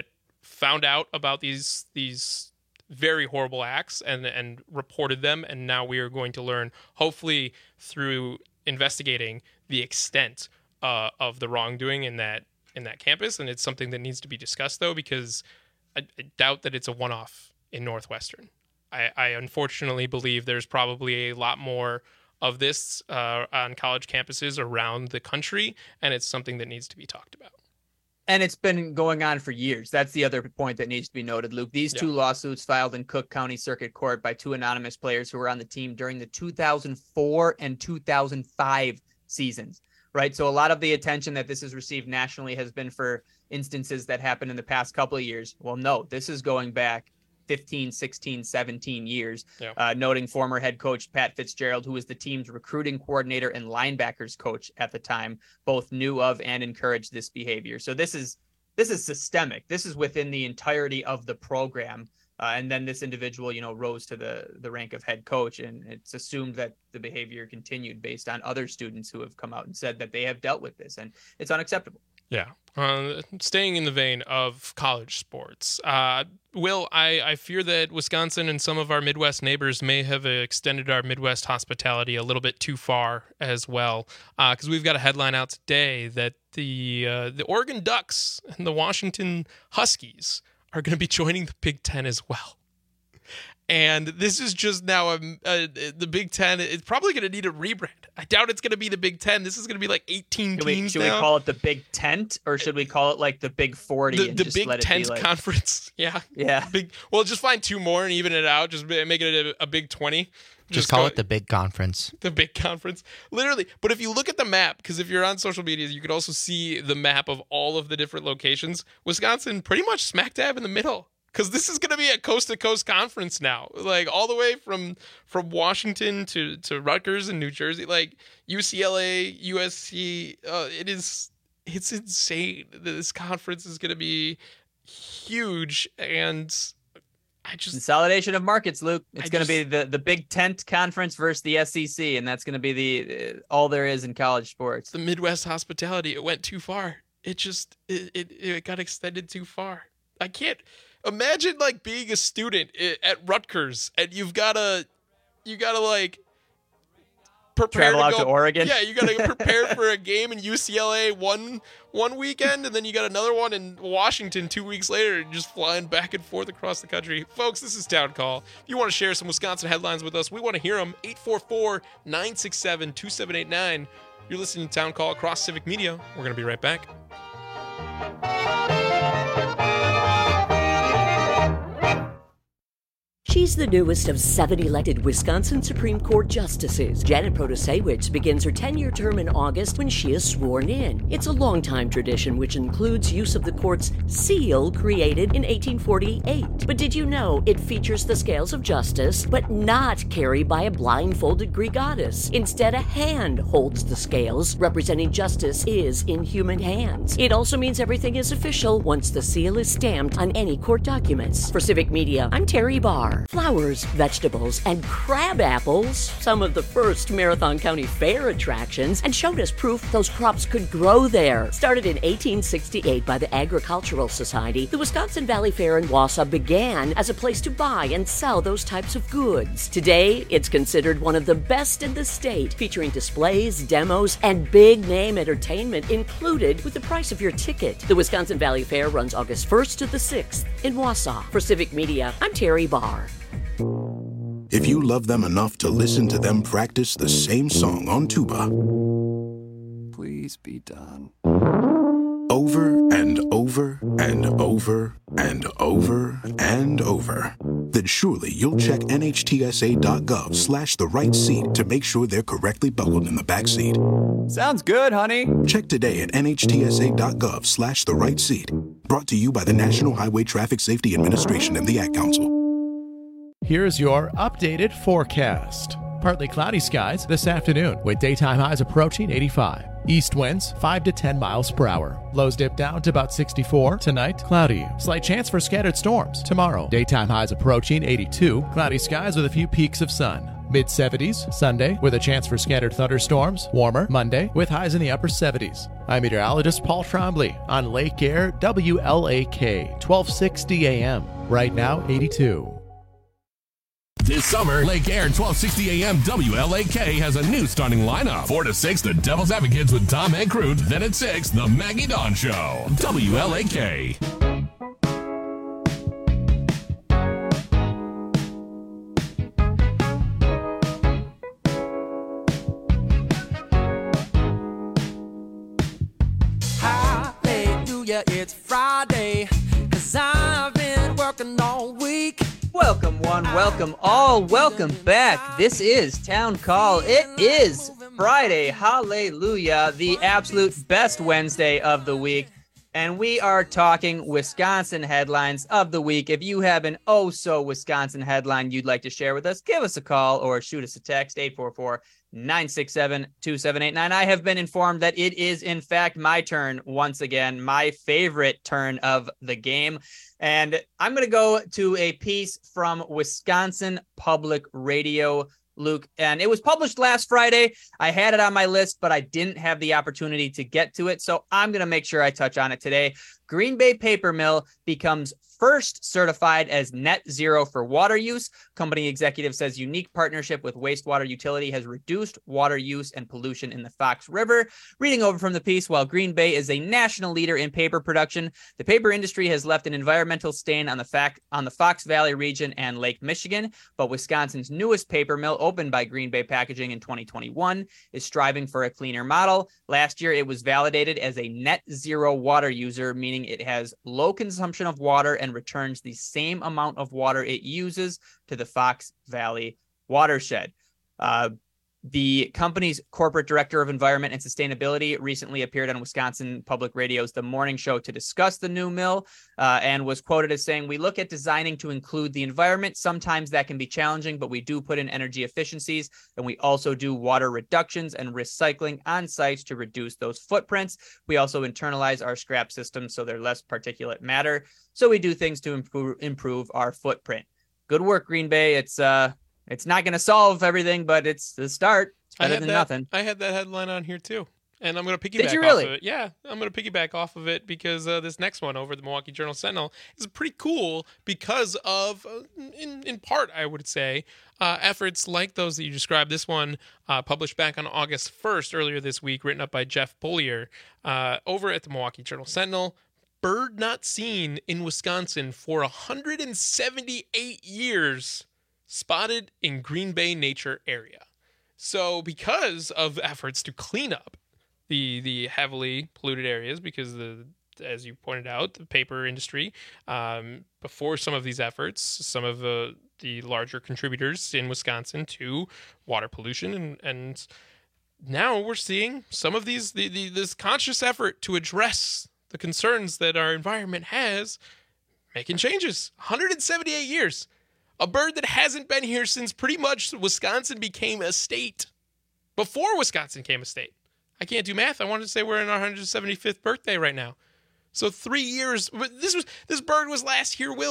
found out about these very horrible acts and reported them. And now we are going to learn, hopefully through investigating, the extent of the wrongdoing in that campus. And it's something that needs to be discussed, though, because I doubt that it's a one-off in Northwestern. I unfortunately believe there's probably a lot more of this on college campuses around the country, and it's something that needs to be talked about. And it's been going on for years. That's the other point that needs to be noted, Luke. These two lawsuits filed in Cook County Circuit Court by two anonymous players who were on the team during the 2004 and 2005 seasons, right? So a lot of the attention that this has received nationally has been for instances that happened in the past couple of years. Well, no, this is going back 15, 16, 17 years, noting former head coach Pat Fitzgerald, who was the team's recruiting coordinator and linebackers coach at the time, both knew of and encouraged this behavior. So this is systemic. This is within the entirety of the program. And then this individual, rose to the rank of head coach, and it's assumed that the behavior continued based on other students who have come out and said that they have dealt with this, and it's unacceptable. Yeah. Staying in the vein of college sports, Will, I fear that Wisconsin and some of our Midwest neighbors may have extended our Midwest hospitality a little bit too far as well, because we've got a headline out today that the Oregon Ducks and the Washington Huskies are going to be joining the Big Ten as well. And this is just now the Big Ten. It's probably going to need a rebrand. I doubt it's going to be the Big Ten. This is going to be like 18 teams Should we call it the Big Tent, or should we call it like the Big 40? The Big Tent Conference. Yeah. Yeah. Just find two more and even it out. Just make it a Big 20. Just call it the Big Conference. The Big Conference. Literally. But if you look at the map, because if you're on social media, you could also see the map of all of the different locations. Wisconsin pretty much smack dab in the middle. Because this is going to be a coast-to-coast conference now, like all the way from Washington to Rutgers and New Jersey, like UCLA, USC. It's insane. This conference is going to be huge, and consolidation of markets, Luke. It's going to be the Big Tent Conference versus the SEC, and that's going to be all there is in college sports. The Midwest hospitality, it went too far. It got extended too far. I can't. Imagine like being a student at Rutgers and you gotta like prepare travel out to Oregon. Yeah, you gotta get prepared for a game in UCLA one weekend, and then you got another one in Washington 2 weeks later, and just flying back and forth across the country. Folks, this is Town Call. If you want to share some Wisconsin headlines with us, we want to hear them. 844-967-2789. You're listening to Town Call across Civic Media. We're gonna be right back. She's the newest of 7 elected Wisconsin Supreme Court justices. Janet Protasewicz begins her 10-year term in August when she is sworn in. It's a long-time tradition which includes use of the court's seal created in 1848. But did you know it features the scales of justice, but not carried by a blindfolded Greek goddess? Instead, a hand holds the scales, representing justice is in human hands. It also means everything is official once the seal is stamped on any court documents. For Civic Media, I'm Terry Barr. Flowers, vegetables, and crab apples, some of the first Marathon County Fair attractions, and showed us proof those crops could grow there. Started in 1868 by the Agricultural Society, the Wisconsin Valley Fair in Wausau began as a place to buy and sell those types of goods. Today, it's considered one of the best in the state, featuring displays, demos, and big-name entertainment included with the price of your ticket. The Wisconsin Valley Fair runs August 1st to the 6th in Wausau. For Civic Media, I'm Terry Barr. If you love them enough to listen to them practice the same song on tuba, please be done. Over and over and over and over and over, then surely you'll check nhtsa.gov/the right seat to make sure they're correctly buckled in the back seat. Sounds good, honey. Check today at nhtsa.gov/the right seat. Brought to you by the National Highway Traffic Safety Administration and the Ad Council. Here's your updated forecast. Partly cloudy skies this afternoon with daytime highs approaching 85. East winds 5 to 10 miles per hour. Lows dip down to about 64. Tonight, cloudy. Slight chance for scattered storms. Tomorrow, daytime highs approaching 82. Cloudy skies with a few peaks of sun. Mid-70s Sunday with a chance for scattered thunderstorms. Warmer Monday with highs in the upper 70s. I'm meteorologist Paul Trombley on Lake Air WLAK 1260 AM. Right now, 82. This summer, Lake Air 1260 AM WLAK has a new starting lineup. 4 to 6, the Devil's Advocates with Tom Ankroot. Then at 6, the Maggie Dawn Show. WLAK. Hallelujah, it's Friday, 'cause I've been working all week. Welcome one, welcome all, welcome back. This is Town Call. It is Friday, hallelujah, the absolute best Wednesday of the week. And we are talking Wisconsin headlines of the week. If you have an oh-so-Wisconsin headline you'd like to share with us, give us a call or shoot us a text, 844-967-2789. I have been informed that it is, in fact, my turn once again, my favorite turn of the game. And I'm going to go to a piece from Wisconsin Public Radio, Luke, and it was published last Friday. I had it on my list, but I didn't have the opportunity to get to it, so I'm going to make sure I touch on it today. Green Bay Paper Mill becomes first certified as net zero for water use. Company executive says unique partnership with wastewater utility has reduced water use and pollution in the Fox River. Reading over from the piece, while Green Bay is a national leader in paper production, the paper industry has left an environmental stain on the Fox Valley region and Lake Michigan. But Wisconsin's newest paper mill, opened by Green Bay Packaging in 2021, is striving for a cleaner model. Last year, it was validated as a net zero water user, meaning it has low consumption of water and returns the same amount of water it uses to the Fox Valley watershed. The company's corporate director of environment and sustainability recently appeared on Wisconsin Public Radio's The Morning Show to discuss the new mill and was quoted as saying, "We look at designing to include the environment. Sometimes that can be challenging, but we do put in energy efficiencies, and we also do water reductions and recycling on sites to reduce those footprints. We also internalize our scrap systems so they're less particulate matter. So we do things to improve our footprint." Good work, Green Bay. It's not going to solve everything, but it's the start. It's better than nothing. I had that headline on here too. And I'm going to piggyback Did you really? off of it. Yeah, I'm going to piggyback off of it because this next one over the Milwaukee Journal Sentinel is pretty cool because of, in part, I would say, efforts like those that you described. This one published back on August 1st, earlier this week, written up by Jeff Bollier over at the Milwaukee Journal Sentinel. Bird not seen in Wisconsin for 178 years. Spotted in Green Bay nature area. So because of efforts to clean up the heavily polluted areas, because as you pointed out, the paper industry, before some of these efforts, some of the larger contributors in Wisconsin to water pollution, and now we're seeing some of these this conscious effort to address the concerns that our environment has, making changes. 178 years. A bird that hasn't been here since pretty much Wisconsin became a state. Before Wisconsin became a state. I can't do math. I wanted to say we're in our 175th birthday right now. So 3 years. This bird was last here, Will,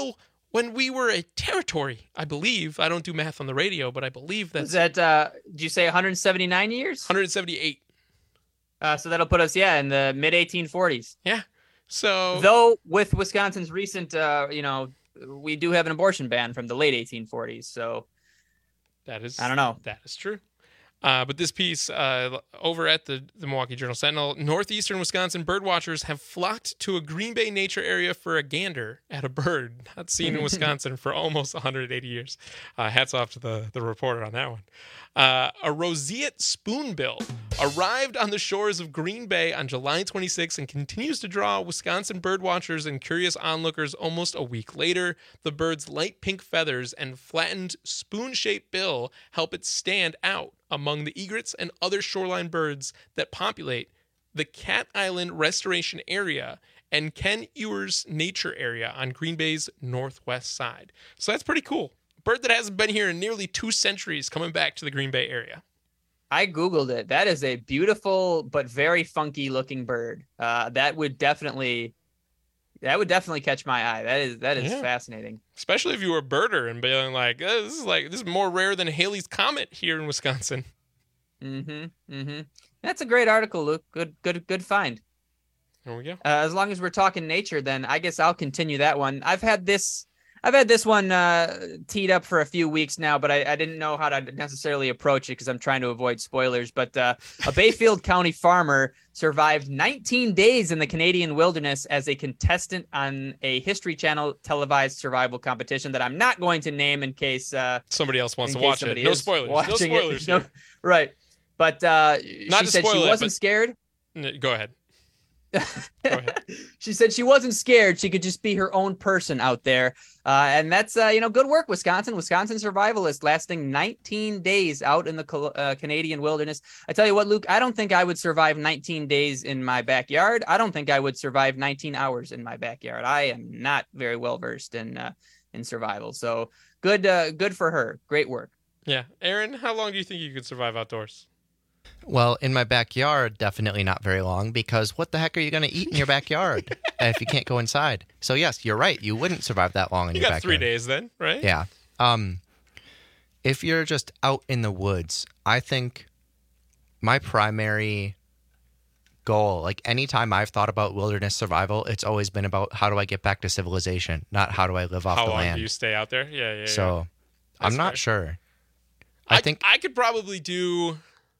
when we were a territory, I believe. I don't do math on the radio, but I believe that's... Is that, did you say 179 years? 178. So that'll put us, in the mid-1840s. Yeah. So... Though, with Wisconsin's recent, we do have an abortion ban from the late 1840s, so... That is... I don't know. That is true. But this piece over at the Milwaukee Journal-Sentinel, northeastern Wisconsin birdwatchers have flocked to a Green Bay nature area for a gander at a bird not seen in Wisconsin for almost 180 years. Hats off to the reporter on that one. A roseate spoonbill arrived on the shores of Green Bay on July 26 and continues to draw Wisconsin birdwatchers and curious onlookers almost a week later. The bird's light pink feathers and flattened spoon-shaped bill help it stand out among the egrets and other shoreline birds that populate the Cat Island Restoration Area and Ken Ewer's Nature Area on Green Bay's northwest side. So that's pretty cool. Bird that hasn't been here in nearly 2 centuries coming back to the Green Bay area. I Googled it. That is a beautiful but very funky looking bird. That would definitely catch my eye. That is fascinating. Especially if you were a birder and being this is more rare than Halley's Comet here in Wisconsin. That's a great article, Luke. Good find. There we go. As long as we're talking nature, then I guess I'll continue that one. I've had this one teed up for a few weeks now, but I didn't know how to necessarily approach it because I'm trying to avoid spoilers. But a Bayfield County farmer survived 19 days in the Canadian wilderness as a contestant on a History Channel televised survival competition that I'm not going to name in case somebody else wants to watch it. No spoilers. No spoilers. No, right. But she said she wasn't scared. Go ahead. She said she wasn't scared. She could just be her own person out there. And that's, good work, Wisconsin. Wisconsin survivalist lasting 19 days out in the Canadian wilderness. I tell you what, Luke, I don't think I would survive 19 days in my backyard. I don't think I would survive 19 hours in my backyard. I am not very well versed in survival. So good for her. Great work. Yeah. Aaron, how long do you think you could survive outdoors? Well, in my backyard, definitely not very long, because what the heck are you going to eat in your backyard if you can't go inside? So, yes, you're right. You wouldn't survive that long in your backyard. You got 3 days then, right? Yeah. If you're just out in the woods, I think my primary goal, like anytime I've thought about wilderness survival, it's always been about how do I get back to civilization, not how do I live off the land. How long do you stay out there? Yeah. So, I'm not sure. I think I could probably do...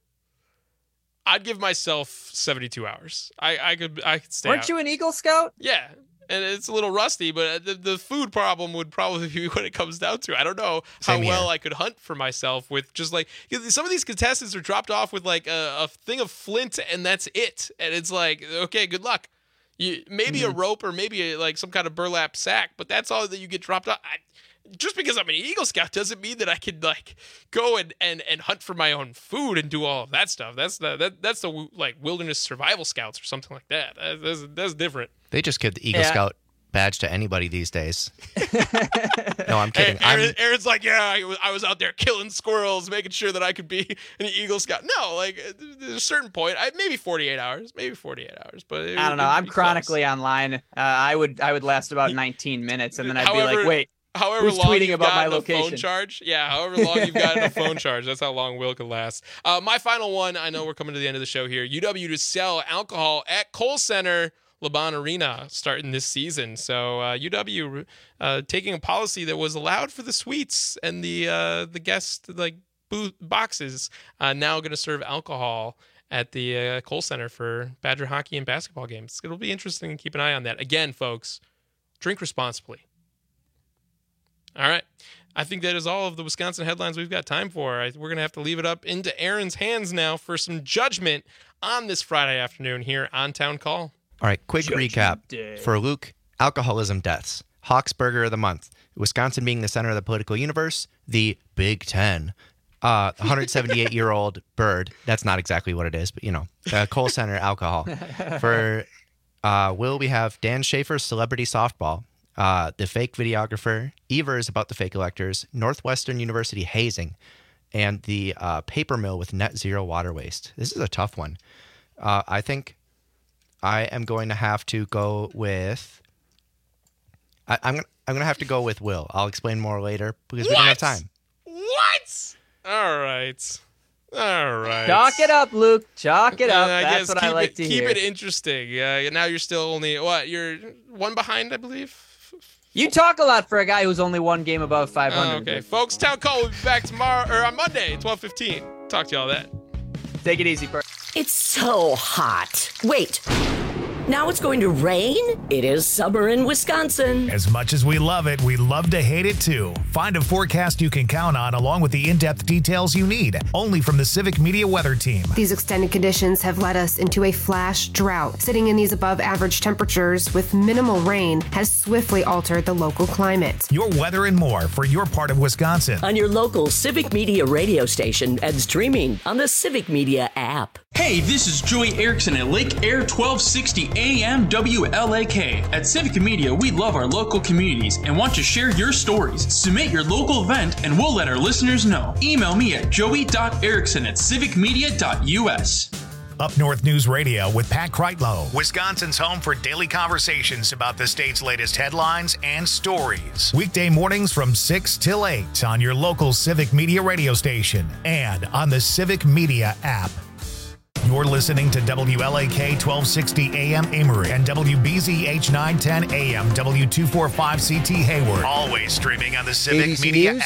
I'd give myself 72 hours. I could stay Weren't you an Eagle Scout? Yeah. And it's a little rusty, but the food problem would probably be what it comes down to. I don't know how well I could hunt for myself with just some of these contestants are dropped off with a thing of flint and that's it. And it's okay, good luck. Maybe a rope or maybe some kind of burlap sack, but that's all that you get dropped off. Just because I'm an Eagle Scout doesn't mean that I could go and hunt for my own food and do all of that stuff. That's the wilderness survival scouts or something like that. That's different. They just give the Eagle Scout badge to anybody these days. No, I'm kidding. Aaron's I was out there killing squirrels, making sure that I could be an Eagle Scout. No, at a certain point, maybe 48 hours, but I don't know. I'm chronically online. I would last about 19 minutes, and then I'd be wait. However Who's long tweeting you've about got my in a location? phone charge. Yeah, however long you've got in a phone charge. That's how long Will can last. My final one, I know we're coming to the end of the show here. UW to sell alcohol at Kohl Center, LeBron Arena, starting this season. So UW taking a policy that was allowed for the suites and the guest boxes, now going to serve alcohol at the Kohl Center for Badger hockey and basketball games. It'll be interesting to keep an eye on that. Again, folks, drink responsibly. All right. I think that is all of the Wisconsin headlines we've got time for. We're going to have to leave it up into Aaron's hands now for some judgment on this Friday afternoon here on Town Call. All right, quick recap. For Luke, alcoholism deaths. Hawks Burger of the Month. Wisconsin being the center of the political universe. The Big Ten. 178-year-old bird. That's not exactly what it is, but, Kohl Center alcohol. For Will, we have Dan Schaefer's Celebrity Softball. The Fake Videographer, Evers about the fake electors, Northwestern University hazing, and the paper mill with net zero water waste. This is a tough one. I think I am going to have to go with I'm gonna have to go with Will. I'll explain more later because we don't have time. What? All right. Chalk it up, Luke. Chalk it up. That's what I like to hear. Keep it interesting. Now you're still only you're one behind, I believe. You talk a lot for a guy who's only one game above 500. Okay, folks. Town Call will be back tomorrow or on Monday, 12:15. Talk to y'all then. Take it easy, Bert. It's so hot. Wait. Now it's going to rain? It is summer in Wisconsin. As much as we love it, we love to hate it too. Find a forecast you can count on along with the in-depth details you need, only from the Civic Media Weather Team. These extended conditions have led us into a flash drought. Sitting in these above average temperatures with minimal rain has swiftly altered the local climate. Your weather and more for your part of Wisconsin. On your local Civic Media radio station and streaming on the Civic Media app. Hey, this is Joey Erickson at Lake Air 1260 AM WLAK. At Civic Media, we love our local communities and want to share your stories. Submit your local event and we'll let our listeners know. Email me at joey.erickson@civicmedia.us. Up North News Radio with Pat Kreitlow, Wisconsin's home for daily conversations about the state's latest headlines and stories. Weekday mornings from 6 till 8 on your local Civic Media radio station and on the Civic Media app. You're listening to WLAK 1260 AM Amory and WBZH 910 AM W245 CT Hayward. Always streaming on the Civic ABC Media News. app.